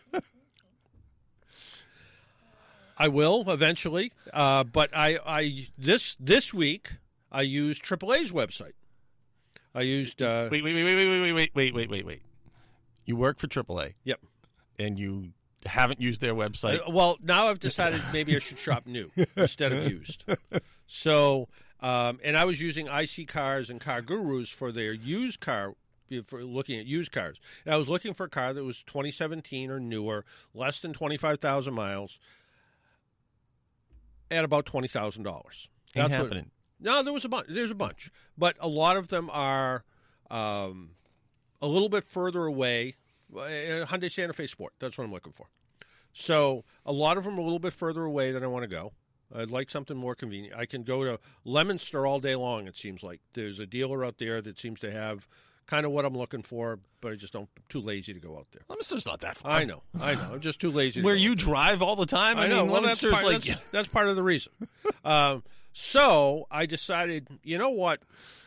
I will eventually, uh, but I, I this this week I used triple A's website. I used uh, Wait, wait, wait, wait, wait, wait, wait, wait, wait, wait, wait. You work for triple A. Yep. And you haven't used their website. Uh, well, now I've decided maybe I should shop new instead of used. So, um, and I was using I C Cars and Car Gurus for their used car for looking at used cars. And I was looking for a car that was twenty seventeen or newer, less than twenty-five thousand miles, at about twenty thousand dollars. Ain't happening. No, there was a bunch. There's a bunch, but a lot of them are um, a little bit further away. Hyundai Santa Fe Sport. That's what I'm looking for. So a lot of them are a little bit further away than I want to go. I'd like something more convenient. I can go to Leominster all day long, it seems like. There's a dealer out there that seems to have kind of what I'm looking for, but I just don't, too lazy to go out there. Leominster's not that far. I know, I know. I'm just too lazy to Where go you out there. drive all the time? I, I know. mean, Well, that's, Leominster's part, like... that's, that's part of the reason. um, so I decided, you know what?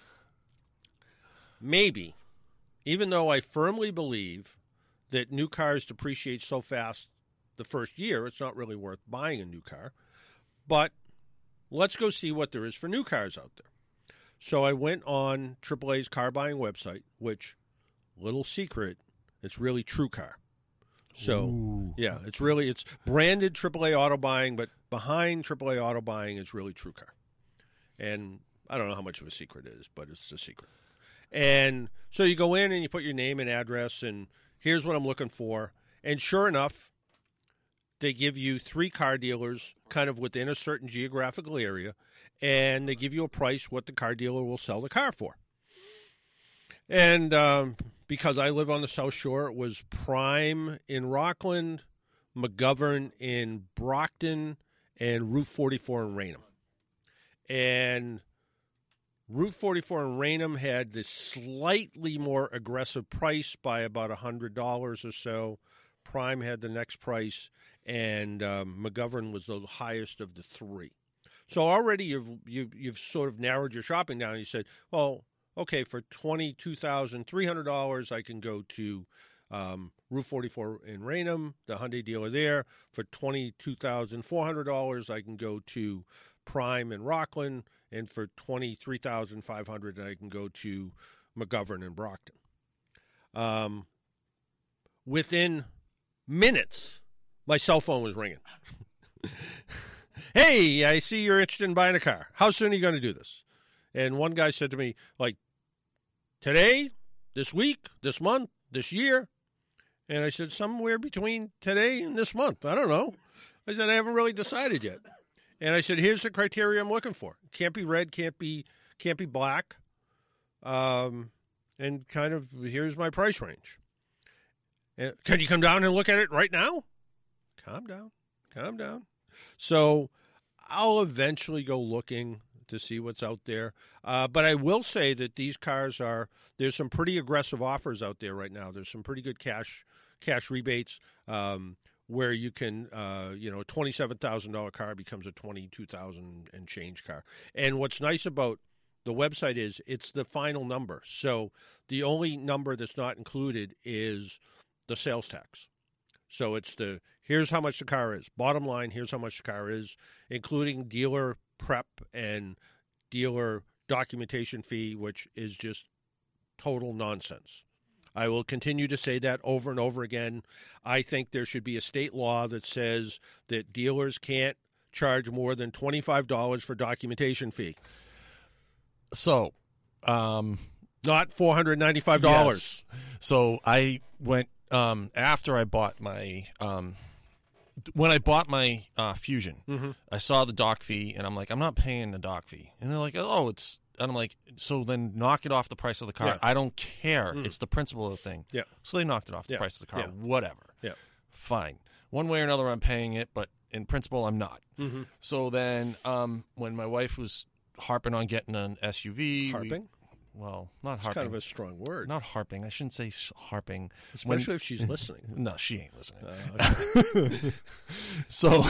Maybe, even though I firmly believe that new cars depreciate so fast the first year, it's not really worth buying a new car. But let's go see what there is for new cars out there. So I went on triple A's car buying website, which, little secret, it's really TrueCar. So, Ooh. yeah, it's really, it's branded triple A Auto Buying, but behind triple A Auto Buying is really TrueCar. And I don't know how much of a secret it is, but it's a secret. And so you go in and you put your name and address, and here's what I'm looking for. And sure enough, they give you three car dealers kind of within a certain geographical area, and they give you a price what the car dealer will sell the car for. And um, because I live on the South Shore, it was Prime in Rockland, McGovern in Brockton, and Route forty-four in Raynham. And Route forty-four in Raynham had this slightly more aggressive price by about one hundred dollars or so. Prime had the next price, and um, McGovern was the highest of the three. So already you've, you've, you've sort of narrowed your shopping down. You said, well, okay, for twenty-two thousand three hundred dollars, I can go to um, Route forty-four in Raynham, the Hyundai dealer there. For twenty-two thousand four hundred dollars, I can go to Prime in Rockland. And for twenty-three thousand five hundred dollars, I can go to McGovern in Brockton. Um, within minutes, my cell phone was ringing. Hey, I see you're interested in buying a car. How soon are you going to do this? And one guy said to me, like, today, this week, this month, this year? And I said, somewhere between today and this month. I don't know. I said, I haven't really decided yet. And I said, here's the criteria I'm looking for. Can't be red, can't be can't be black. Um, and kind of, here's my price range. And, can you come down and look at it right now? Calm down. Calm down. So I'll eventually go looking to see what's out there. Uh, but I will say that these cars are, there's some pretty aggressive offers out there right now. There's some pretty good cash cash rebates um, where you can, uh, you know, a twenty-seven thousand dollars car becomes a twenty-two thousand dollars and change car. And what's nice about the website is it's the final number. So the only number that's not included is the sales tax. So it's the, here's how much the car is. Bottom line, here's how much the car is, including dealer prep and dealer documentation fee, which is just total nonsense. I will continue to say that over and over again. I think there should be a state law that says that dealers can't charge more than twenty-five dollars for documentation fee. So, um, not four hundred ninety-five dollars. Yes. So I went, um, after I bought my, um, when I bought my uh, Fusion, mm-hmm. I saw the doc fee, and I'm like, I'm not paying the doc fee. And they're like, oh, it's, and I'm like, so then knock it off the price of the car. Yeah. I don't care. Mm. It's the principle of the thing. Yeah. So they knocked it off the Yeah. price of the car. Yeah. Whatever. Yeah. Fine. One way or another, I'm paying it, but in principle, I'm not. Mm-hmm. So then um, when my wife was harping on getting an S U V. Harping? We, well, not It's harping. kind of a strong word. Not harping. I shouldn't say sh- harping. Especially When- if she's listening. No, she ain't listening. Uh, okay. So,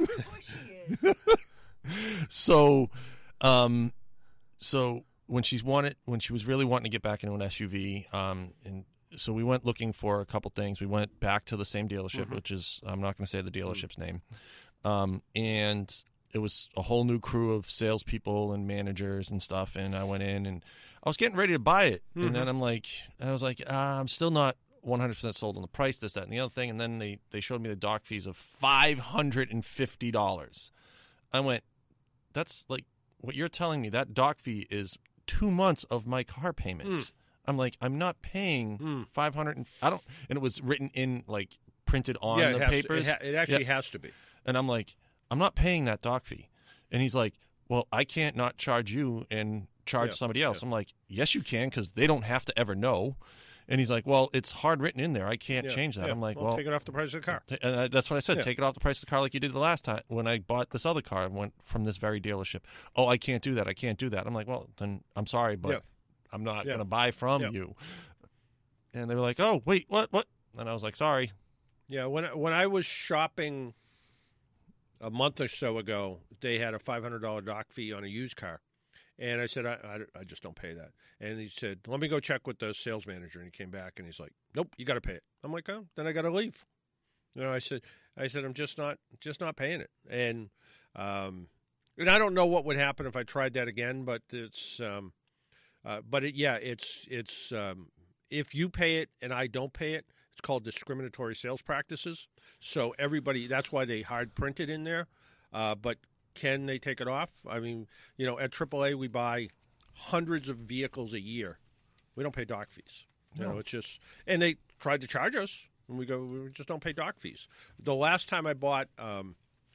so, um, so when she's wanted, when she was really wanting to get back into an S U V, um, and so we went looking for a couple things. We went back to the same dealership, Mm-hmm. which is I'm not going to say the dealership's name, um, and it was a whole new crew of salespeople and managers and stuff. And I went in and I was getting ready to buy it, Mm-hmm. and then I'm like, I was like, ah, I'm still not one hundred percent sold on the price, this, that, and the other thing. And then they, they showed me the doc fees of five hundred fifty dollars. I went, that's like what you're telling me. That doc fee is two months of my car payments. Mm. I'm like, I'm not paying Mm. five hundred. I don't, and it was written in like printed on yeah, the it has to- papers. it, ha- it actually Yeah. has to be. And I'm like, I'm not paying that dock fee. And he's like, well, I can't not charge you and charge Yeah, somebody else. yeah. I'm like, yes, you can, because they don't have to ever know. And he's like, well, it's hard written in there. I can't Yeah, change that. yeah. I'm like, well, well, take it off the price of the car. T- And I, that's what I said. Yeah. Take it off the price of the car like you did the last time when I bought this other car. I went from this very dealership. Oh, I can't do that. I can't do that. I'm like, well, then I'm sorry, but Yeah. I'm not Yeah. going to buy from Yeah. you. And they were like, oh, wait, what, what? And I was like, sorry. Yeah, when when I was shopping a month or so ago, they had a five hundred dollars dock fee on a used car. And I said, I, I, I just don't pay that. And he said, let me go check with the sales manager. And he came back and he's like, nope, you got to pay it. I'm like, oh, then I got to leave. You know, I said, I said, I'm just not, just not paying it. And, um, and I don't know what would happen if I tried that again, but it's, um, uh, but it, yeah, it's, it's, um, if you pay it and I don't pay it, it's called discriminatory sales practices. So everybody, that's why they hard print it in there. Uh, but can they take it off? I mean, you know, at triple A, we buy hundreds of vehicles a year. We don't pay dock fees. You No. know, it's just, and they tried to charge us, and we go, we just don't pay dock fees. The last time I bought um,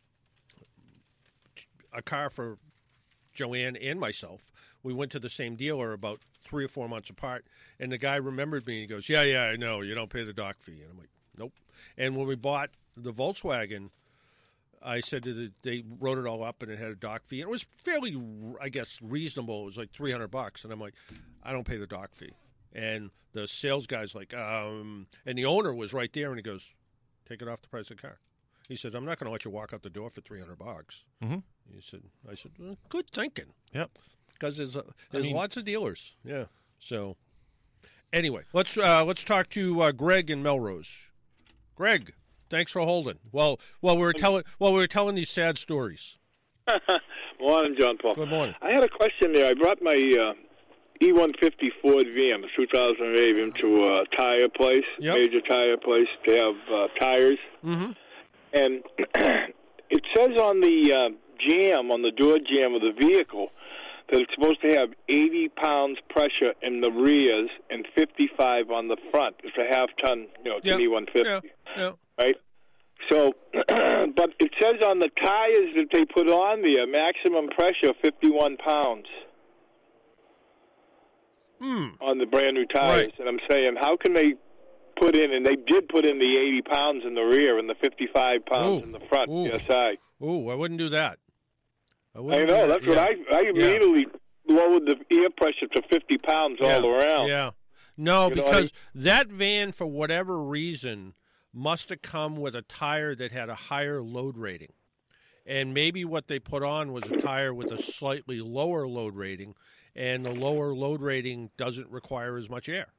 a car for Joanne and myself, we went to the same dealer about three or four months apart, and the guy remembered me, and he goes, yeah, yeah, I know, you don't pay the dock fee. And I'm like, nope. And when we bought the Volkswagen, I said to the, they wrote it all up and it had a dock fee. And it was fairly, I guess, reasonable. It was like three hundred bucks. And I'm like, I don't pay the dock fee. And the sales guy's like, um, and the owner was right there and he goes, take it off the price of the car. He said, I'm not going to let you walk out the door for three hundred bucks. Mm-hmm. He said, I said, well, good thinking. Yep. Because there's, a, there's mean- lots of dealers. Yeah. So anyway, let's, uh, let's talk to uh, Greg in Melrose. Greg. Thanks for holding. Well, while we were telling, while we were telling these sad stories. Morning, John Paul. Good morning. I had a question there. I brought my uh, E one fifty Ford V M, two thousand eight, into a tire place, Yep. major tire place. They have uh, tires. Mm-hmm. And it says on the uh, jam, on the door jam of the vehicle, that it's supposed to have eighty pounds pressure in the rears and fifty-five on the front. It's a half-ton, you know, it's Yeah. an E one fifty. Yeah. Yeah. Right? So, but it says on the tires that they put on there, maximum pressure fifty-one pounds Hmm. on the brand new tires. Right. And I'm saying, how can they put in, and they did put in the eighty pounds in the rear and the fifty-five pounds Ooh. in the front, Ooh. P S I. Ooh, I wouldn't do that. I, I wouldn't do know, that. that's Yeah. what I, I immediately lowered the air pressure to fifty pounds Yeah. all around. Yeah. No, You know, because that van, for whatever reason, must have come with a tire that had a higher load rating. And maybe what they put on was a tire with a slightly lower load rating, and the lower load rating doesn't require as much air.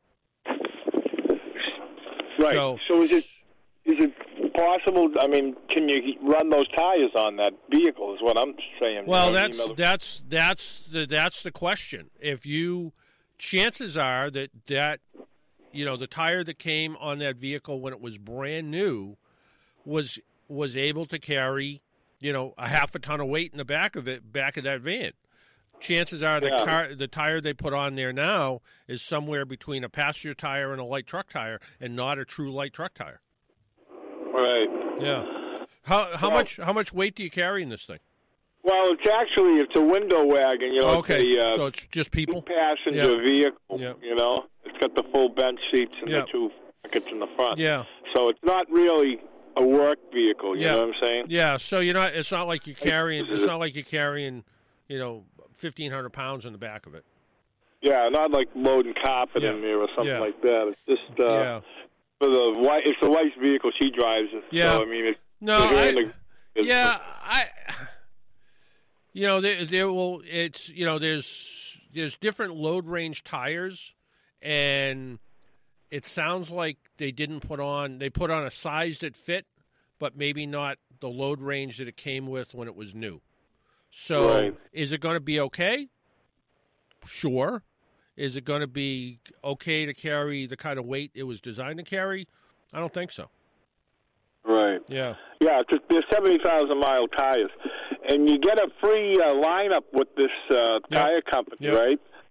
Right. So- So, is it is it possible? I mean, can you run those tires on that vehicle? Is what I'm saying. Well, You know, that's email the- that's that's the that's the question. If you, chances are that that, you know, the tire that came on that vehicle when it was brand new, was was able to carry, you know, a half a ton of weight in the back of it, back of that van. Chances are the Yeah. car, the tire they put on there now is somewhere between a passenger tire and a light truck tire, and not a true light truck tire. Right. Yeah. How how Well- much how much weight do you carry in this thing? Well, it's actually it's a window wagon. You know, Okay, it's a uh, so it's just people. passenger Yeah. vehicle. Yeah. You know, it's got the full bench seats and Yeah. the two pockets in the front. Yeah. So it's not really a work vehicle. You Yeah. know what I'm saying? Yeah, so you're not. It's not like you're carrying. It's not like you're carrying, you know, fifteen hundred pounds in the back of it. Yeah, not like loading carpet Yeah. in there or something Yeah. like that. It's just uh, yeah. for the wife. It's the wife's vehicle. She drives it. Yeah. So I mean, it's No, it's I, in the- it's- yeah, I. You know, there, there will. It's you know, there's there's different load range tires, and it sounds like they didn't put on. They put on a size that fit, but maybe not the load range that it came with when it was new. So, Right. is it going to be okay? Sure. Is it going to be okay to carry the kind of weight it was designed to carry? I don't think so. Right. Yeah. Yeah, it's, they're seventy thousand mile tires, and you get a free uh, lineup with this uh, Yeah. tire company, Yeah. right?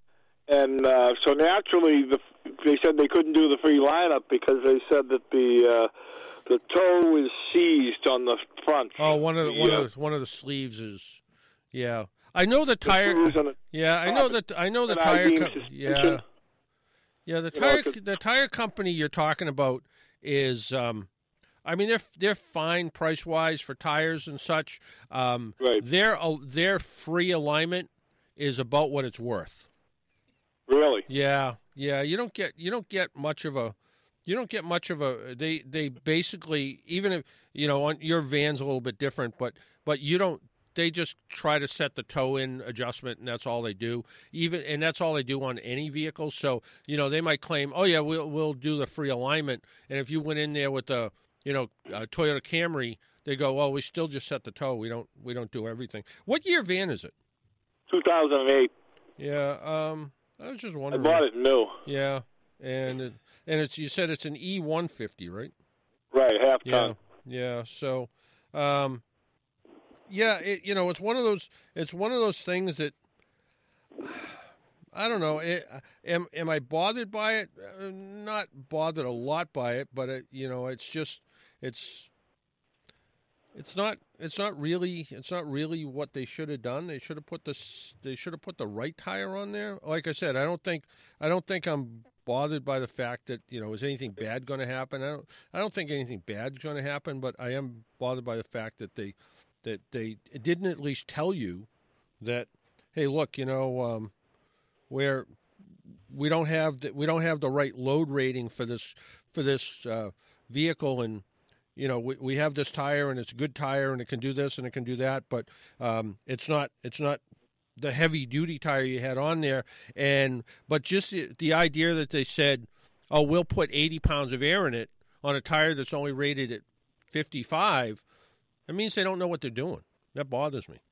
And uh, so naturally, the, they said they couldn't do the free lineup because they said that the uh, the toe is seized on the front. Oh, one of the, one yeah. of the, one of the sleeves is, yeah. I know the tire. The yeah, I know that. I know the tire. Com- yeah, yeah. The tire. You know, the tire company you're talking about is. Um, I mean, they're they're fine price wise for tires and such. Um, right. Their their free alignment is about what it's worth. Really? Yeah, yeah. You don't get you don't get much of a you don't get much of a they they basically, even if you know on your van's a little bit different, but but you don't they just try to set the toe in adjustment, and that's all they do. Even and that's all they do on any vehicle. So you know they might claim, oh yeah, we'll we'll do the free alignment, and if you went in there with the you know uh, Toyota Camry, they go, well, we still just set the toe. We don't we don't do everything. What year van is it? two thousand eight. Yeah. Um. I was just wondering. I bought it new. Yeah, and it, and it's you said it's an E one fifty, right? Right, half yeah, ton. Yeah. So, um, yeah, it, you know, it's one of those. It's one of those things that I don't know. It, am am I bothered by it? Uh, not bothered a lot by it, but it, you know, it's just it's. It's not. It's not really. It's not really what they should have done. They should have put this. They should have put the right tire on there. Like I said, I don't think. I don't think I'm bothered by the fact that you know is anything bad going to happen. I don't. I don't think anything bad is going to happen. But I am bothered by the fact that they, that they didn't at least tell you that. Hey, look, you know, um, where we don't have the, we don't have the right load rating for this for this uh, vehicle and. You know, we we have this tire and it's a good tire and it can do this and it can do that, but um, it's not it's not the heavy duty tire you had on there. And but just the, the idea that they said, oh, we'll put eighty pounds of air in it on a tire that's only rated at fifty-five, it means they don't know what they're doing. That bothers me.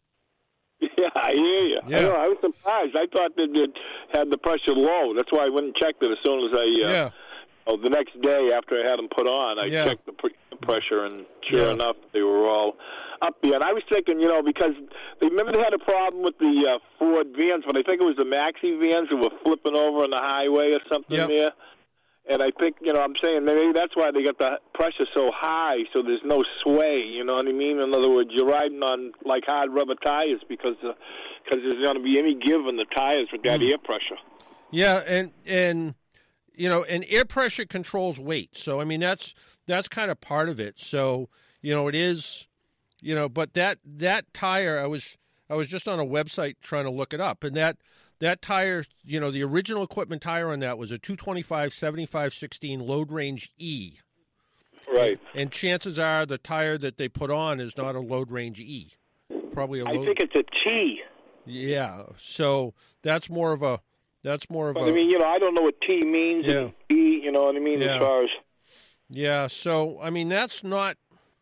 Yeah, I hear you. Yeah. I, know, I was surprised. I thought that it had the pressure low. That's why I went and checked it as soon as I. Uh, yeah. Oh, the next day after I had them put on, I yeah. checked the, pre- the pressure, and sure yeah. enough, they were all up there. And I was thinking, you know, because they remember they had a problem with the uh, Ford vans, but I think it was the Maxi vans that were flipping over on the highway or something yep. there. And I think, you know, I'm saying maybe that's why they got the pressure so high, so there's no sway. You know what I mean? In other words, you're riding on like hard rubber tires because uh, cause there's going to be any give in the tires with that mm. air pressure. Yeah, and and. You know, and air pressure controls weight. So, I mean, that's that's kind of part of it. So, you know, it is, you know, but that that tire, I was I was just on a website trying to look it up, and that that tire, you know, the original equipment tire on that was a two twenty-five seventy-five sixteen load range E. Right. And, and chances are the tire that they put on is not a load range E. Probably a load. I think it's a T. Yeah. So that's more of a. That's more of but, a. I mean, you know, I don't know what T means. Yeah. And E, you know what I mean, yeah. as far as. Yeah. So I mean, that's not.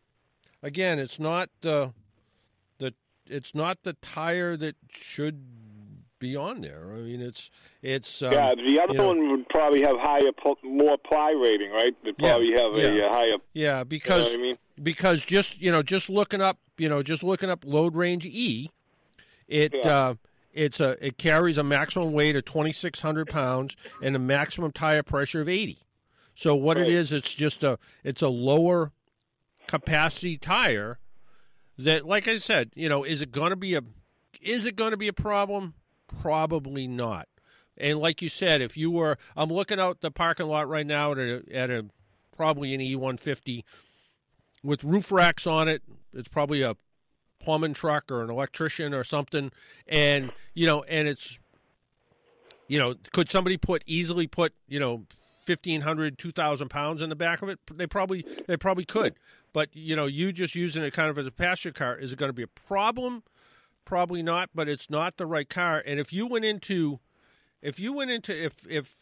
Again, it's not the, the it's not the tire that should be on there. I mean, it's it's. Um, yeah, the other one know, would probably have higher, more ply rating, right? They'd probably yeah, have a yeah. higher. Yeah, because you know what I mean? because just you know just looking up you know just looking up load range E, it. Yeah. Uh, It's a it carries a maximum weight of twenty-six hundred pounds and a maximum tire pressure of eighty. So what right. it is, it's just a it's a lower capacity tire that, like I said, you know, is it going to be a is it going to be a problem? Probably not. And like you said, if you were, I'm looking out the parking lot right now at a, at a probably an E one fifty with roof racks on it. It's probably a plumbing truck or an electrician or something, and you know, and it's, you know, could somebody put easily put you know fifteen hundred, two thousand pounds in the back of it? They probably they probably could, but you know, you just using it kind of as a passenger car, is it going to be a problem? Probably not, but it's not the right car. And if you went into, if you went into, if if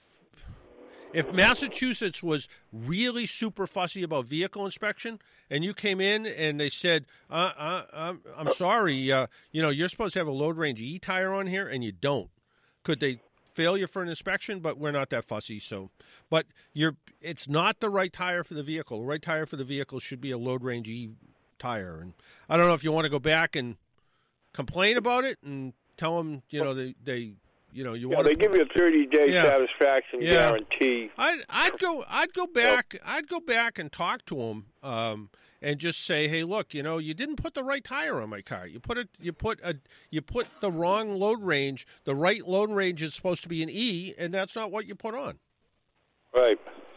If Massachusetts was really super fussy about vehicle inspection, and you came in and they said, uh, uh, I'm, I'm sorry, uh, you know, you're supposed to have a load range E tire on here, and you don't. Could they fail you for an inspection? But we're not that fussy. So, but you're, it's not the right tire for the vehicle. The right tire for the vehicle should be a load range E tire. And I don't know if you want to go back and complain about it and tell them, you know, they, they you know, you Yeah, want they to give you a thirty-day Yeah. satisfaction Yeah. guarantee. I'd, I'd go. I'd go back. I'd go back and talk to him, um, and just say, "Hey, look, you know, you didn't put the right tire on my car. You put it. You put a. You put the wrong load range. The right load range is supposed to be an E, and that's not what you put on." Right.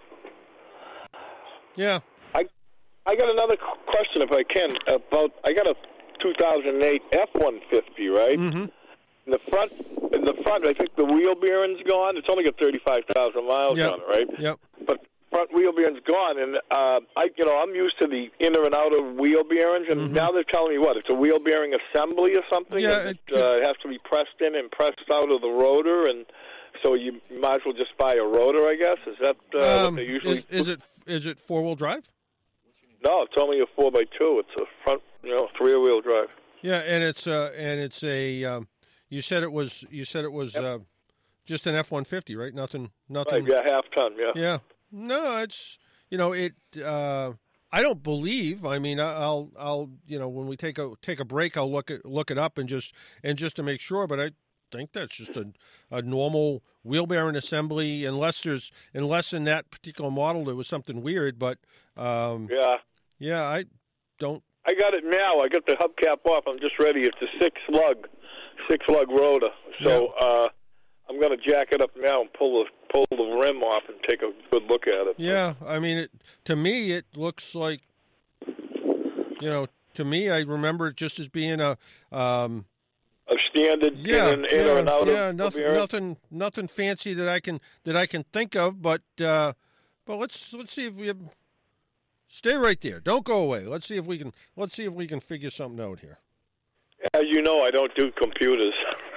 Yeah. I I got another qu- question, if I can, about. I got a two thousand eight F one fifty, right? Mm-hmm. In the front, in the front, I think the wheel bearing's gone. It's only got thirty-five thousand miles Yep. on it, right? Yep. But front wheel bearing's gone, and uh, I, you know, I'm used to the inner and outer wheel bearings, and Mhm. now they're telling me what? It's a wheel bearing assembly or something. Yeah, and it it, uh, it has to be pressed in and pressed out of the rotor, and so you might as well just buy a rotor, I guess. Is that uh, Um, what they usually? is, is it is it four wheel drive? No, it's only a four by two. It's a front, you know, three wheel drive. Yeah, and it's uh, and it's a. Um, you said it was. You said it was Yep. uh, just an F one fifty, right? Nothing. Nothing. Right, yeah, half ton, yeah. Yeah. No, it's you know it. Uh, I don't believe. I mean, I- I'll I'll you know when we take a take a break, I'll look it look it up and just and just to make sure. But I think that's just a a normal wheel bearing assembly, unless there's unless in that particular model there was something weird. But um, Yeah. yeah, I don't. I got it now. I got the hubcap off. I'm just ready. It's a six lug, six lug rotor. So uh, I'm going to jack it up now and pull the pull the rim off and take a good look at it. Yeah, I mean, it, to me, it looks like, you know, to me, I remember it just as being a, um, A standard yeah, in, in yeah, or out yeah, of nothing, bearing. nothing, nothing fancy that I can that I can think of. But, uh, but let's let's see if we have, stay right there. Don't go away. Let's see if we can let's see if we can figure something out here. As you know, I don't do computers.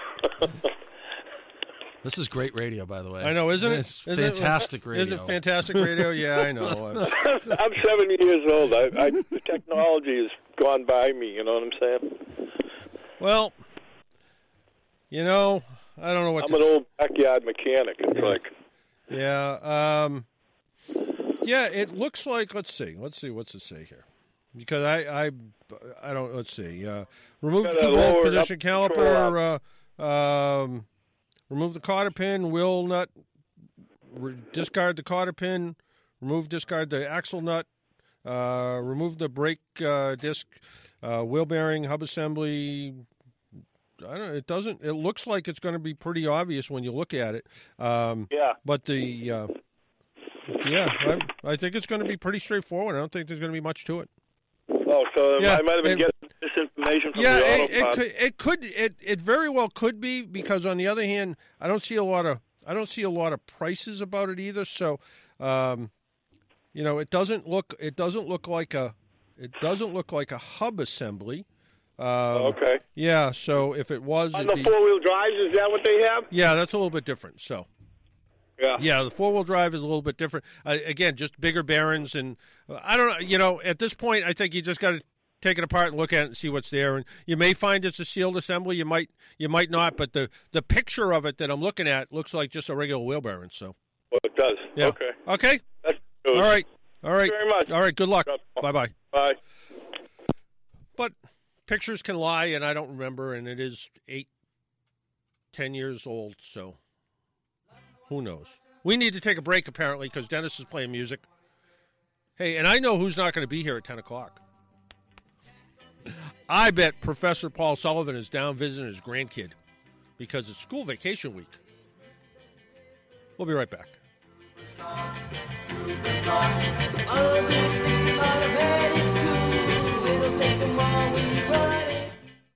This is great radio, by the way. I know, isn't it? It's Isn't it- fantastic radio. Is it fantastic radio? Yeah, I know. I'm seventy years old. I, I, the technology has gone by me. You know what I'm saying? Well, you know, I don't know what I'm to an old backyard mechanic. It's like Yeah. Um, yeah, it looks like, let's see. Let's see. What's it say here? Because I, I, I don't, let's see. Uh, remove the Got a two bolt lower position up control caliper. Uh, um, remove the cotter pin, wheel nut. Re- discard the cotter pin. Remove, discard the axle nut. Uh, remove the brake uh, disc. Uh, wheel bearing, hub assembly. I don't know. It doesn't. It looks like it's going to be pretty obvious when you look at it. Um, yeah. But the uh, yeah, I, I think it's going to be pretty straightforward. I don't think there's going to be much to it. Oh, so Yeah, I might have been it- getting this information from Yeah, the it, auto it parts. could. It could. It it very well could be, because on the other hand, I don't see a lot of I don't see a lot of prices about it either. So, um, you know, it doesn't look it doesn't look like a it doesn't look like a hub assembly. Um, Okay. Yeah. So if it was, On it'd the be- four wheel drives, is that what they have? yeah, that's a little bit different. So. Yeah. Yeah, the four-wheel drive is a little bit different. Uh, again, just bigger bearings, and uh, I don't know. You know, at this point, I think you just got to take it apart and look at it and see what's there. And you may find it's a sealed assembly. You might, you might not. But the the picture of it that I'm looking at looks like just a regular wheel bearing. So Well, it does. yeah, Okay. okay, That's good. all right, all right. Thank you very much. All right, good luck. Bye. Bye bye. Bye. But pictures can lie, and I don't remember, and it is eight, ten years old. So who knows? We need to take a break, apparently, because Dennis is playing music. Hey, and I know who's not going to be here at ten o'clock. I bet Professor Paul Sullivan is down visiting his grandkid because it's school vacation week. We'll be right back. All these things about a man is true. It'll take them all when you run it.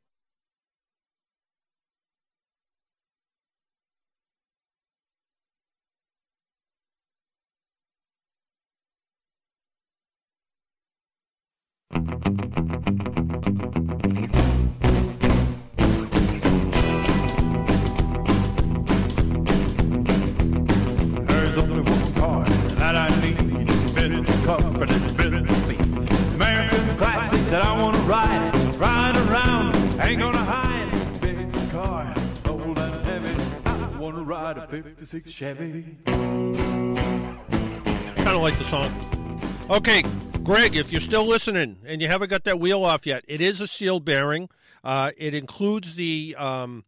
There's only one car that I need. It's fitted to comfort, it's fitted to speed. American classic that I want to ride. Ride around, ain't gonna hide. Big car, old and heavy. I want to ride a fifty-six Chevy. Kind of like the song. Okay, Greg, if you're still listening and you haven't got that wheel off yet, it is a sealed bearing. Uh, it includes the um,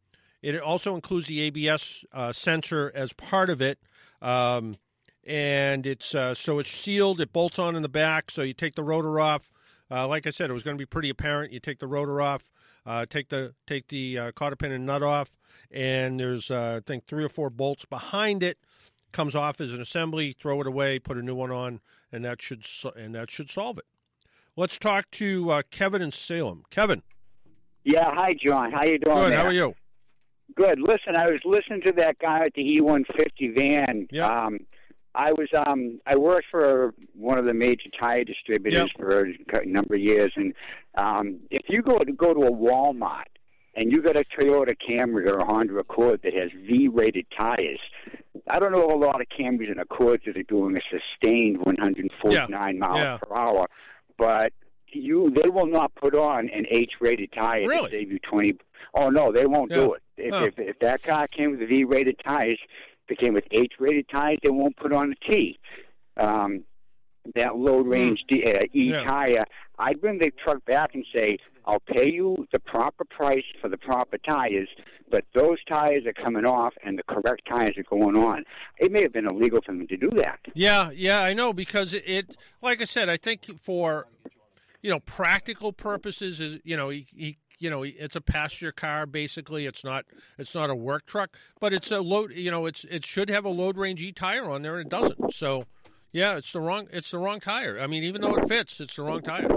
It also includes the A B S uh, sensor as part of it. Um, and it's uh, so it's sealed. It bolts on in the back. So you take the rotor off. Uh, like I said, it was going to be pretty apparent. You take the rotor off, uh, take the take the uh, cotter pin and nut off, and there's uh, I think three or four bolts behind it. Comes off as an assembly. Throw it away. Put a new one on, and that should and that should solve it. Let's talk to uh, Kevin in Salem. Kevin. Yeah, hi, John. How you doing? Good. There? How are you? Good. Listen, I was listening to that guy at the E one fifty van. Yeah. Um, I was um, I worked for one of the major tire distributors Yep. for a number of years, and um, if you go to go to a Walmart and you got a Toyota Camry or a Honda Accord that has V-rated tires, I don't know a lot of Camrys and Accords that are doing a sustained one hundred forty-nine Yeah. miles Yeah. per hour, but you they will not put on an H-rated tire Really? to save you twenty. Oh no, they won't Yeah. do it. If, Oh. if if that car came with V-rated tires, if it came with H-rated tires, they won't put on a T. Um, that low range D, uh, E Yeah. tire, I'd bring the truck back and say, I'll pay you the proper price for the proper tires, but those tires are coming off and the correct tires are going on. It may have been illegal for them to do that. Yeah, yeah, I know, because it, it like I said, I think for, you know, practical purposes, is you know, he, he you know, it's a passenger car basically. It's not it's not a work truck, but it's a load. You know, it's it should have a load range E tire on there, and it doesn't. So, yeah, it's the wrong it's the wrong tire. I mean, even though it fits, it's the wrong tire.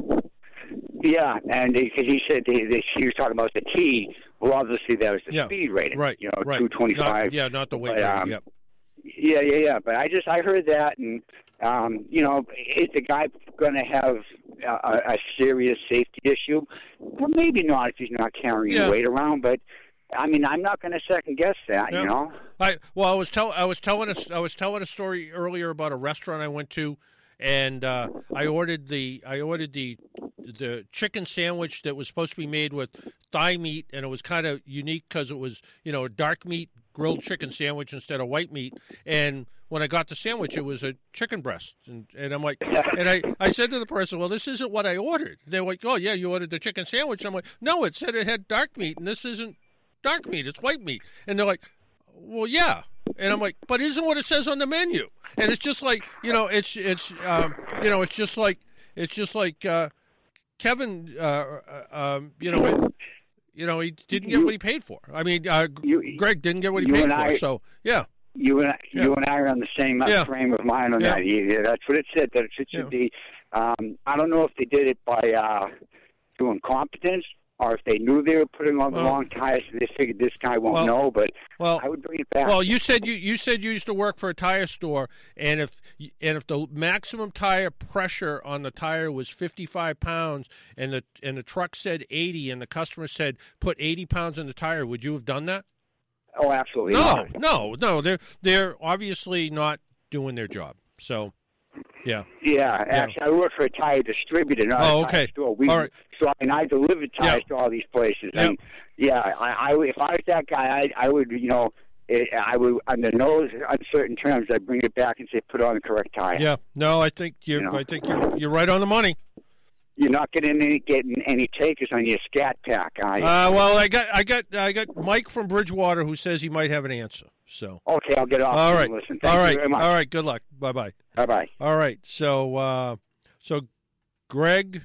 Yeah, and because he said they, they, he was talking about the T. Well, obviously that was the Yeah, speed rating, right? You know, right. two twenty-five. Not, yeah, not the weight But, rating. um, Yep. Yeah, yeah, yeah. But I just I heard that, and um, you know, is the guy going to have a, a serious safety issue? Well, maybe not if he's not carrying Yeah. weight around. But I mean, I'm not going to second guess that. Yeah. You know. I well, I was tell I was telling a, I was telling a story earlier about a restaurant I went to, and uh, I ordered the I ordered the the chicken sandwich that was supposed to be made with thigh meat, and it was kind of unique because it was, you know, a dark meat grilled chicken sandwich instead of white meat. And when I got the sandwich, it was a chicken breast, and, and I'm like, and I, I said to the person, well, this isn't what I ordered. They're like, oh yeah, you ordered the chicken sandwich. I'm like, no, it said it had dark meat, and this isn't dark meat, it's white meat. And they're like, well, yeah. And I'm like, but isn't what it says on the menu? And it's just like, you know, it's it's um, you know, it's just like it's just like uh, Kevin, uh, um, you know, it, you know, he didn't get You- what he paid for. I mean, uh, You- Greg didn't get what he you paid and for. I- So yeah, You and I, Yeah. you and I are on the same uh, Yeah. frame of mind on Yeah. that. Yeah, that's what it said. That it should Yeah. be. Um, I don't know if they did it by uh, through incompetence or if they knew they were putting on the Well- wrong tires. So they figured this guy won't Well- know. But well, I would bring it back. Well, you said you, you said you used to work for a tire store, and if and if the maximum tire pressure on the tire was fifty-five pounds, and the and the truck said eighty, and the customer said put eighty pounds in the tire, would you have done that? oh, absolutely No, not. no, no. They're they're obviously not doing their job. So, yeah. Yeah, actually, I work for a tire distributor, not Oh, a tire okay. store. We, All right. So, I mean, I delivered tires Yeah. to all these places. Yeah. And, yeah, I, I, if I was that guy, I, I would, you know, it, I would, under no uncertain terms, I'd bring it back and say, put on the correct tire. Yeah. No, I think you. You know. I think you're you're right on the money. You're not getting any getting any takers on your scat pack, are you? Uh, well, I got I got I got Mike from Bridgewater who says he might have an answer. So. okay, I'll get off. All and right. Listen. Thank All right. you very much. All right. Good luck. Bye bye. Bye bye. All right. So, uh, so Greg,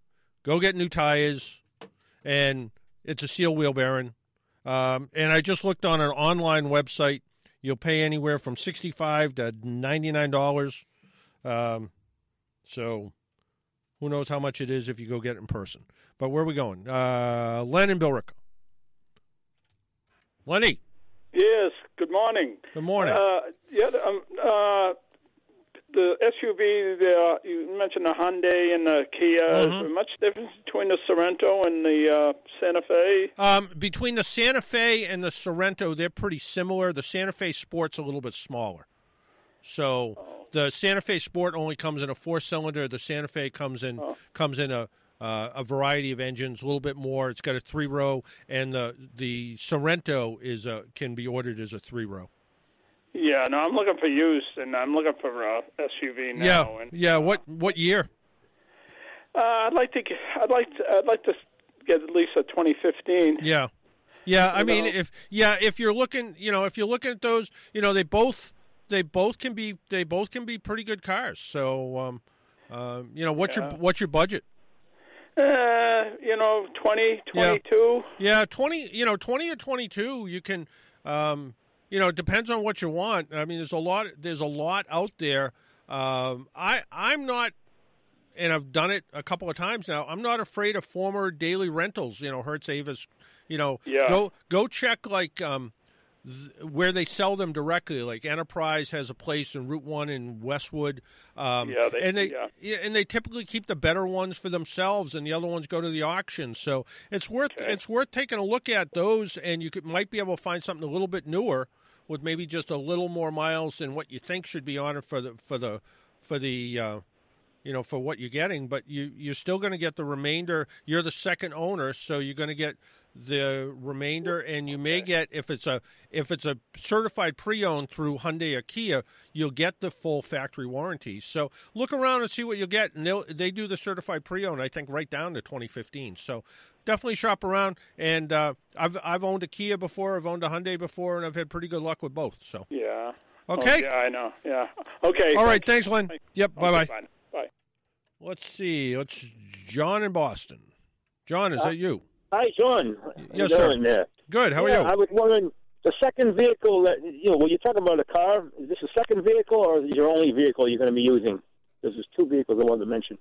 go get new tires, and it's a seal wheel bearing. Um, and I just looked on an online website. You'll pay anywhere from sixty-five to ninety-nine dollars. Um, so, who knows how much it is if you go get it in person? But where are we going? Uh, Len and Billerica. Lenny. Yes, good morning. Good morning. Uh, yeah, um, uh, the S U V, the, you mentioned the Hyundai and the Kia. Mhm. Is there much difference between the Sorento and the uh, Santa Fe? Um, between the Santa Fe and the Sorento, they're pretty similar. The Santa Fe Sport's a little bit smaller. So Oh. the Santa Fe Sport only comes in a four-cylinder. The Santa Fe comes in Oh. comes in a uh, a variety of engines, a little bit more. It's got a three-row, and the the Sorento is a can be ordered as a three-row. Yeah, no, I'm looking for used, and I'm looking for uh, S U V now. Yeah, and, yeah. What what year? Uh, I'd like to. get- I'd like. To, I'd like to get at least a twenty fifteen. Yeah. Yeah, I You mean, know? if yeah, if you're looking, you know, if you're looking at those, you know, they both they both can be they both can be pretty good cars. So, um, um, you know, what's Yeah. your what's your budget? Uh, you know, twenty, twenty-two. Yeah, yeah, twenty. You know, twenty or twenty-two. You can, um, you know, it depends on what you want. I mean, there's a lot. There's a lot out there. Um, I I'm not. And I've done it a couple of times now. I'm not afraid of former daily rentals. You know, Hertz, Avis. You know, Yeah. go go check like um, th- where they sell them directly. Like Enterprise has a place in Route One in Westwood. Um, Yeah, they- and they yeah. yeah, and they typically keep the better ones for themselves, and the other ones go to the auction. So it's worth Okay. it's worth taking a look at those, and you could, might be able to find something a little bit newer with maybe just a little more miles than what you think should be on it for the for the for the. Uh, you know, for what you're getting, but you, you're still going to get the remainder. You're the second owner, so you're going to get the remainder, and you may get, if it's a if it's a certified pre-owned through Hyundai or Kia, you'll get the full factory warranty. So look around and see what you'll get, and they they do the certified pre-owned, I think, right down to twenty fifteen. So definitely shop around, and uh, I've I've owned a Kia before, I've owned a Hyundai before, and I've had pretty good luck with both. So Yeah. Okay. Oh, yeah, I know. Yeah. Okay. all right, thanks, Len. Yep, Okay, bye-bye. Bye. Bye. Let's see. Let's John in Boston. John, is Uh, that you? Hi, John. How Yes, you sir. doing there? Good. How Yeah, are you? I was wondering, the second vehicle that, you know, when you're talking about a car, is this a second vehicle or is it your only vehicle you're going to be using? Because there's two vehicles I wanted to mention.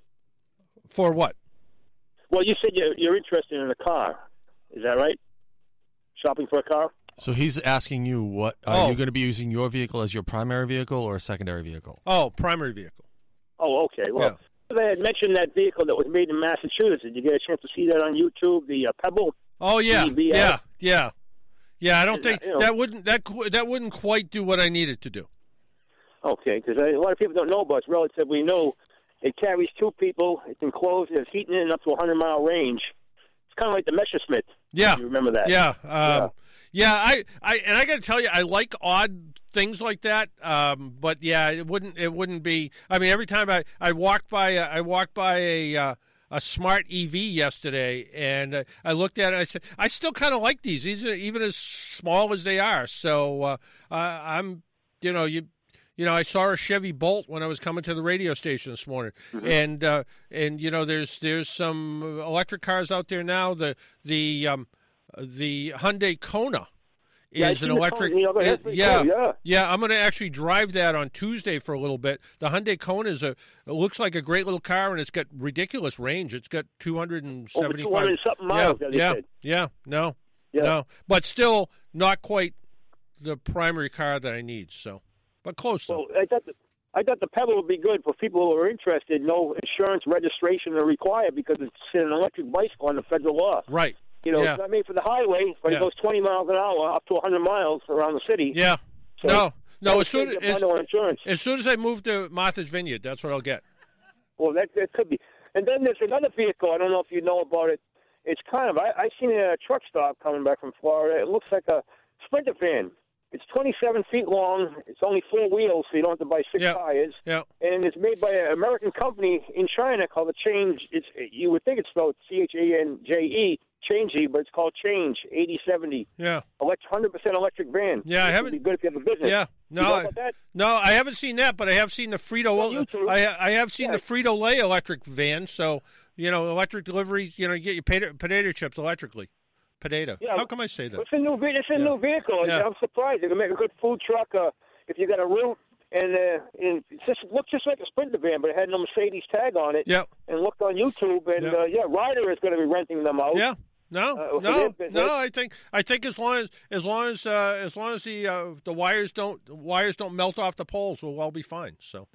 For what? Well, you said you're, you're interested in a car. Is that right? Shopping for a car? So he's asking you, what are Oh. you going to be using your vehicle as your primary vehicle or a secondary vehicle? Oh, primary vehicle. Oh, okay. Well, they had mentioned that vehicle that was made in Massachusetts. Did you get a chance to see that on YouTube, the uh, Pebble? Oh yeah, E V L? yeah, yeah, yeah. I don't Yeah, think you know. that wouldn't that qu- that wouldn't quite do what I needed to do. Okay, because a lot of people don't know, but it's relatively new. It carries two people. It's enclosed. It's heating in up to a hundred mile range. It's kind of like the Messerschmitt. Yeah, You remember that? Yeah, um, yeah. I, I and I got to tell you, I like odd things like that. Um, but yeah, it wouldn't it wouldn't be. I mean, every time I, I walked by a, I walked by a uh, a smart E V yesterday, and uh, I looked at it. And I said, I still kind of like these. These are even as small as they are. So uh, uh, I'm, you know, you. You know, I saw a Chevy Bolt when I was coming to the radio station this morning, Mm-hmm. and uh, and you know, there's there's some electric cars out there now. The the um, the Hyundai Kona Yeah, I is seen an the electric. Kona. Yeah, but that's it- pretty yeah, cool, yeah. I'm going to actually drive that on Tuesday for a little bit. The Hyundai Kona is a it looks like a great little car, and it's got ridiculous range. It's got two hundred seventy-five. Over two hundred something miles, Yeah, as you yeah, said. yeah. No, Yeah. no, but still not quite the primary car that I need. So, but close. though. Well, I thought the, I thought the Pebble would be good for people who are interested. No insurance registration are required because it's an electric bicycle under federal law. Right. You know, Yeah. it's not made for the highway, but Yeah. it goes twenty miles an hour up to one hundred miles around the city. Yeah. So no, no. that As soon saves you as, money on insurance. as soon as I move to Martha's Vineyard, that's what I'll get. Well, that, that could be. And then there's another vehicle. I don't know if you know about it. It's kind of, I, I seen it at a truck stop coming back from Florida. It looks like a Sprinter van. It's twenty-seven feet long. It's only four wheels, so you don't have to buy six Yeah. tires. Yeah. And it's made by an American company in China called the Change. It's You would think it's spelled C H A N J E, Changey, but it's called Change, eighty seventy. Yeah. Elect, one hundred percent electric van. Yeah, I Which haven't- would be good if you have a business. Yeah. No, You know I, about that? no, I haven't seen that, but I have seen the Frito. YouTube. I I have seen Yeah. the Frito Lay electric van. So you know, electric delivery. You know, you get your potato, potato chips electrically. Potato. Yeah. How come I say that? It's a new, ve- it's a new vehicle. Yeah. I'm surprised. It can make a good food truck uh, if you got a route. And, uh, and it just looked just like a Sprinter van, but it had no Mercedes tag on it. Yep. And looked on YouTube, and Yep. uh, yeah, Ryder is going to be renting them out. Yeah. No, Uh, for no, their business. no. I think I think as long as as long as uh, as long as the uh, the wires don't the wires don't melt off the poles, we'll all be fine. So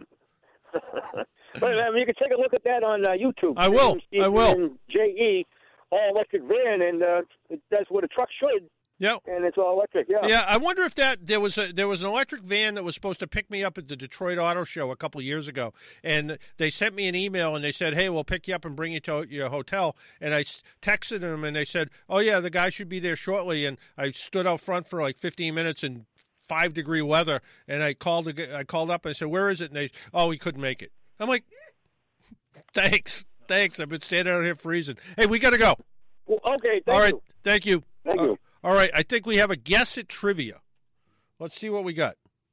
But I mean, you can take a look at that on uh, YouTube. I will. I will. J E, all electric van, and uh, it does what a truck should. Yep. And it's all electric. Yeah. Yeah, I wonder if that there was a there was an electric van that was supposed to pick me up at the Detroit Auto Show a couple of years ago, and they sent me an email and they said, "Hey, we'll pick you up and bring you to your hotel." And I s- texted them and they said, "Oh yeah, the guy should be there shortly." And I stood out front for like fifteen minutes in five degree weather, and I called the g- I called up and I said, "Where is it?" And they, "Oh, he couldn't make it." I'm like, "Thanks, thanks. I've been standing out here freezing. Hey, we got to go." Well, okay. Thank All right, you. thank you. Thank Uh, you. All right, I think we have a guess at trivia. Let's see what we got.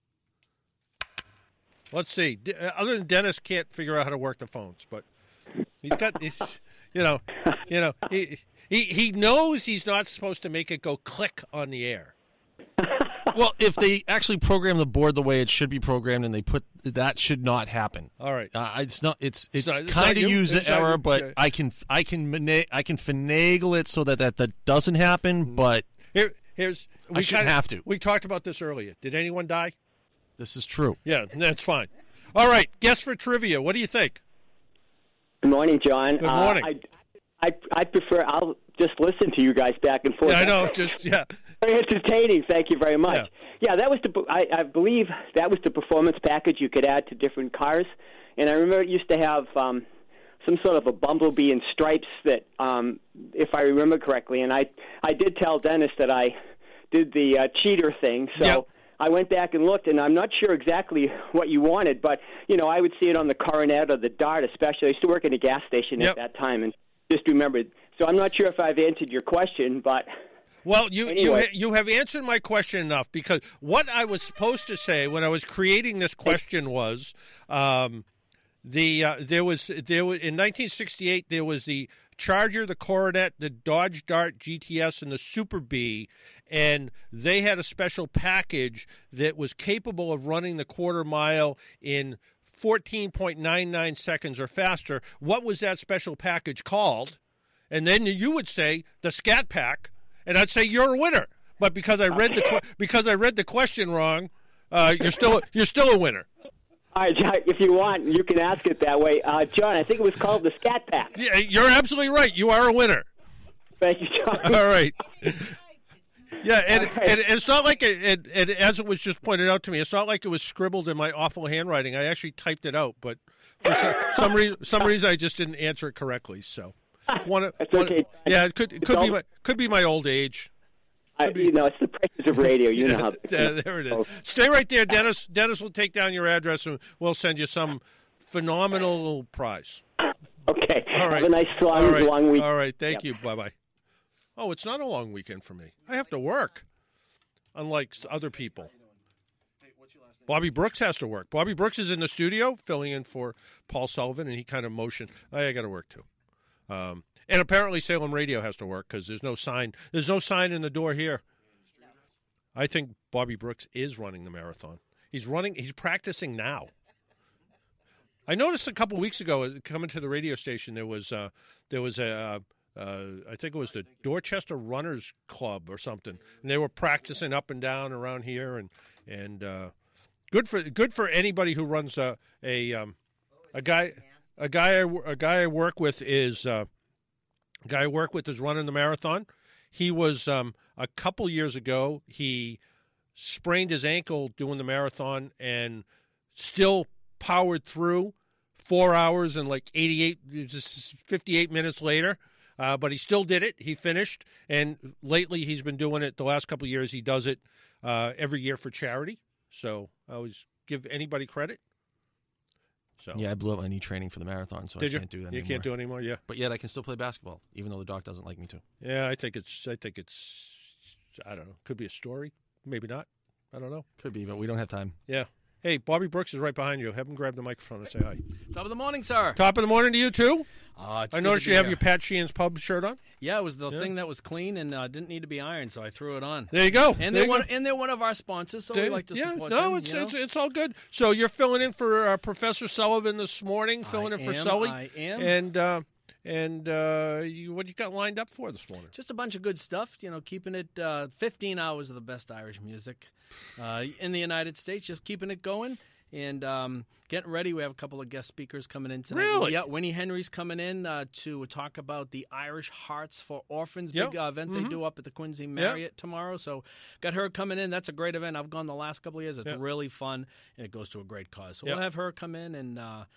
Let's see. D- Other than Dennis can't figure out how to work the phones, but he's got he's, you know, you know, he he he knows he's not supposed to make it go click on the air. Well, if they actually program the board the way it should be programmed, and they put that should not happen. All right, uh, it's not. It's it's, it's kind of user it's error, you. but Okay. I can I can mana- I can finagle it so that that, that doesn't happen. But Here, here's we I shouldn't kinda- have to. We talked about this earlier. Did anyone die? This is true. Yeah, that's fine. All right, guess for trivia. What do you think? Good morning, John. Good morning. Uh, I, I I prefer. I'll just listen to you guys back and forth. Yeah, I know. Just yeah. Very entertaining. Thank you very much. Yeah, yeah that was the. I, I believe that was the performance package you could add to different cars, and I remember it used to have um, some sort of a bumblebee and stripes that, um, if I remember correctly, and I I did tell Dennis that I did the uh, cheater thing, so. Yep. I went back and looked, and I'm not sure exactly what you wanted, but, you know, I would see it on the Coronet or the Dart especially. I used to work in a gas station Yep. at that time and just remembered. So I'm not sure if I've answered your question, but... Well, you Anyway. you you have answered my question enough, because what I was supposed to say when I was creating this question was um, the uh, there was there was in nineteen sixty-eight there was the Charger, the Coronet, the Dodge Dart G T S, and the Super Bee, and they had a special package that was capable of running the quarter mile in fourteen point nine nine seconds or faster. What was that special package called? And then you would say the Scat Pack, and I'd say you're a winner. But because I read the que- because I read the question wrong, uh, you're still you're still a winner. All right, John, if you want, you can ask it that way. Uh, John, I think it was called the Scat Pack. Yeah, you're absolutely right. You are a winner. Thank you, John. All right. Yeah, and, All right. and it's not like it, it, and as it was just pointed out to me, it's not like it was scribbled in my awful handwriting. I actually typed it out, but for some, some reason, some reason, I just didn't answer it correctly. So, one, That's one- okay. yeah, it could it It's could be all- my could be my old age. I, you know, it's the pressures of radio. You know how. Yeah, there it is. Stay right there, Dennis. Dennis will take down your address and we'll send you some phenomenal prize. Okay. All right. Have a nice long, All right. long week. All right. Thank Yep. you. Bye bye. Oh, it's not a long weekend for me. I have to work, unlike other people. Bobby Brooks has to work. Bobby Brooks is in the studio filling in for Paul Sullivan, and he kind of motioned, "I got to work too." Um, and apparently Salem Radio has to work because there's no sign. There's no sign in the door here. I think Bobby Brooks is running the marathon. He's running. He's practicing now. I noticed a couple weeks ago, uh, coming to the radio station, there was uh, there was a uh, uh, I think it was the Dorchester Runners Club or something, and they were practicing up and down around here, and and uh, good for good for anybody who runs a a um, a guy a guy I, a guy I work with is uh, a guy I work with is running the marathon. He was um, a couple years ago. He sprained his ankle doing the marathon and still powered through four hours and like eighty-eight, just fifty-eight minutes later. Uh, but he still did it. He finished. And lately he's been doing it. The last couple of years he does it uh, every year for charity. So I always give anybody credit. So Yeah, I blew up my knee training for the marathon, so Did I you? can't do that You anymore. can't do it anymore, yeah. But yet I can still play basketball, even though the doc doesn't like me to. Yeah, I think it's, I think it's, I don't know. Could be a story. Maybe not. I don't know. Could be, but we don't have time. Yeah. Hey, Bobby Brooks is right behind you. Have him grab the microphone and say hi. Top of the morning, sir. Top of the morning to you, too. Uh, it's I good noticed to you be have here. your Pat Sheehan's Pub shirt on. Yeah, it was the Yeah. thing that was clean and uh, didn't need to be ironed, so I threw it on. There you go. And There they're you one, go. and they're one of our sponsors, so we There- like to yeah, support no, them. it's, you know? it's it's all good. So you're filling in for uh, Professor Sullivan this morning, filling I in for am, Sully. I am. And uh, and uh, you, what you got lined up for this morning? Just a bunch of good stuff, you know, keeping it uh, fifteen hours of the best Irish music uh, in the United States, just keeping it going. And um, getting ready, we have a couple of guest speakers coming in tonight. Really? Yeah, Winnie Henry's coming in uh, to talk about the Irish Hearts for Orphans, Yep. big uh, event Mhm. they do up at the Quincy Marriott tomorrow. So got her coming in. That's a great event. I've gone the last couple of years. It's Yep. really fun, and it goes to a great cause. So Yep. we'll have her come in and, uh,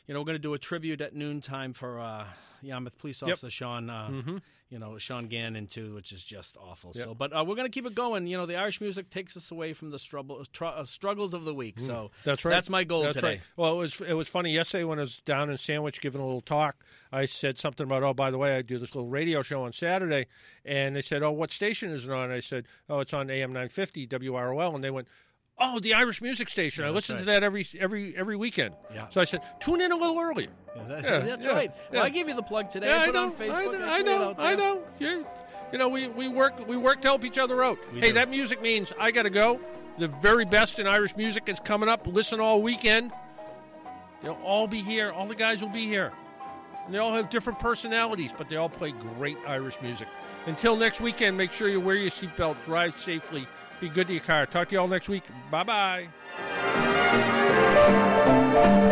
you know, we're going to do a tribute at noontime for uh, Yarmouth police officer Yep. Sean, uh, mm-hmm. you know, Sean Gannon too, which is just awful. Yep. So, but uh, we're going to keep it going. You know, the Irish music takes us away from the struggle, tr- uh, struggles of the week. So that's right. That's my goal that's today. Right. Well, it was it was funny yesterday when I was down in Sandwich giving a little talk. I said something about, oh, by the way, I do this little radio show on Saturday, and they said, oh, what station is it on? I said, oh, it's on A M nine fifty W R O L, and they went, oh, the Irish music station. Yeah, I listen right. to that every every every weekend. Yeah. So I said, tune in a little earlier. Yeah, that, Yeah, that's yeah, right. Well, yeah. I gave you the plug today. Yeah, I I put know. it on Facebook. I know. I, I threw it know. out I there. know. You, you know, we, we work we work to help each other out. We hey, do. that music means I got to go. The very best in Irish music is coming up. Listen all weekend. They'll all be here. All the guys will be here. And they all have different personalities, but they all play great Irish music. Until next weekend, make sure you wear your seatbelt, drive safely, be good to your car. Talk to you all next week. Bye-bye.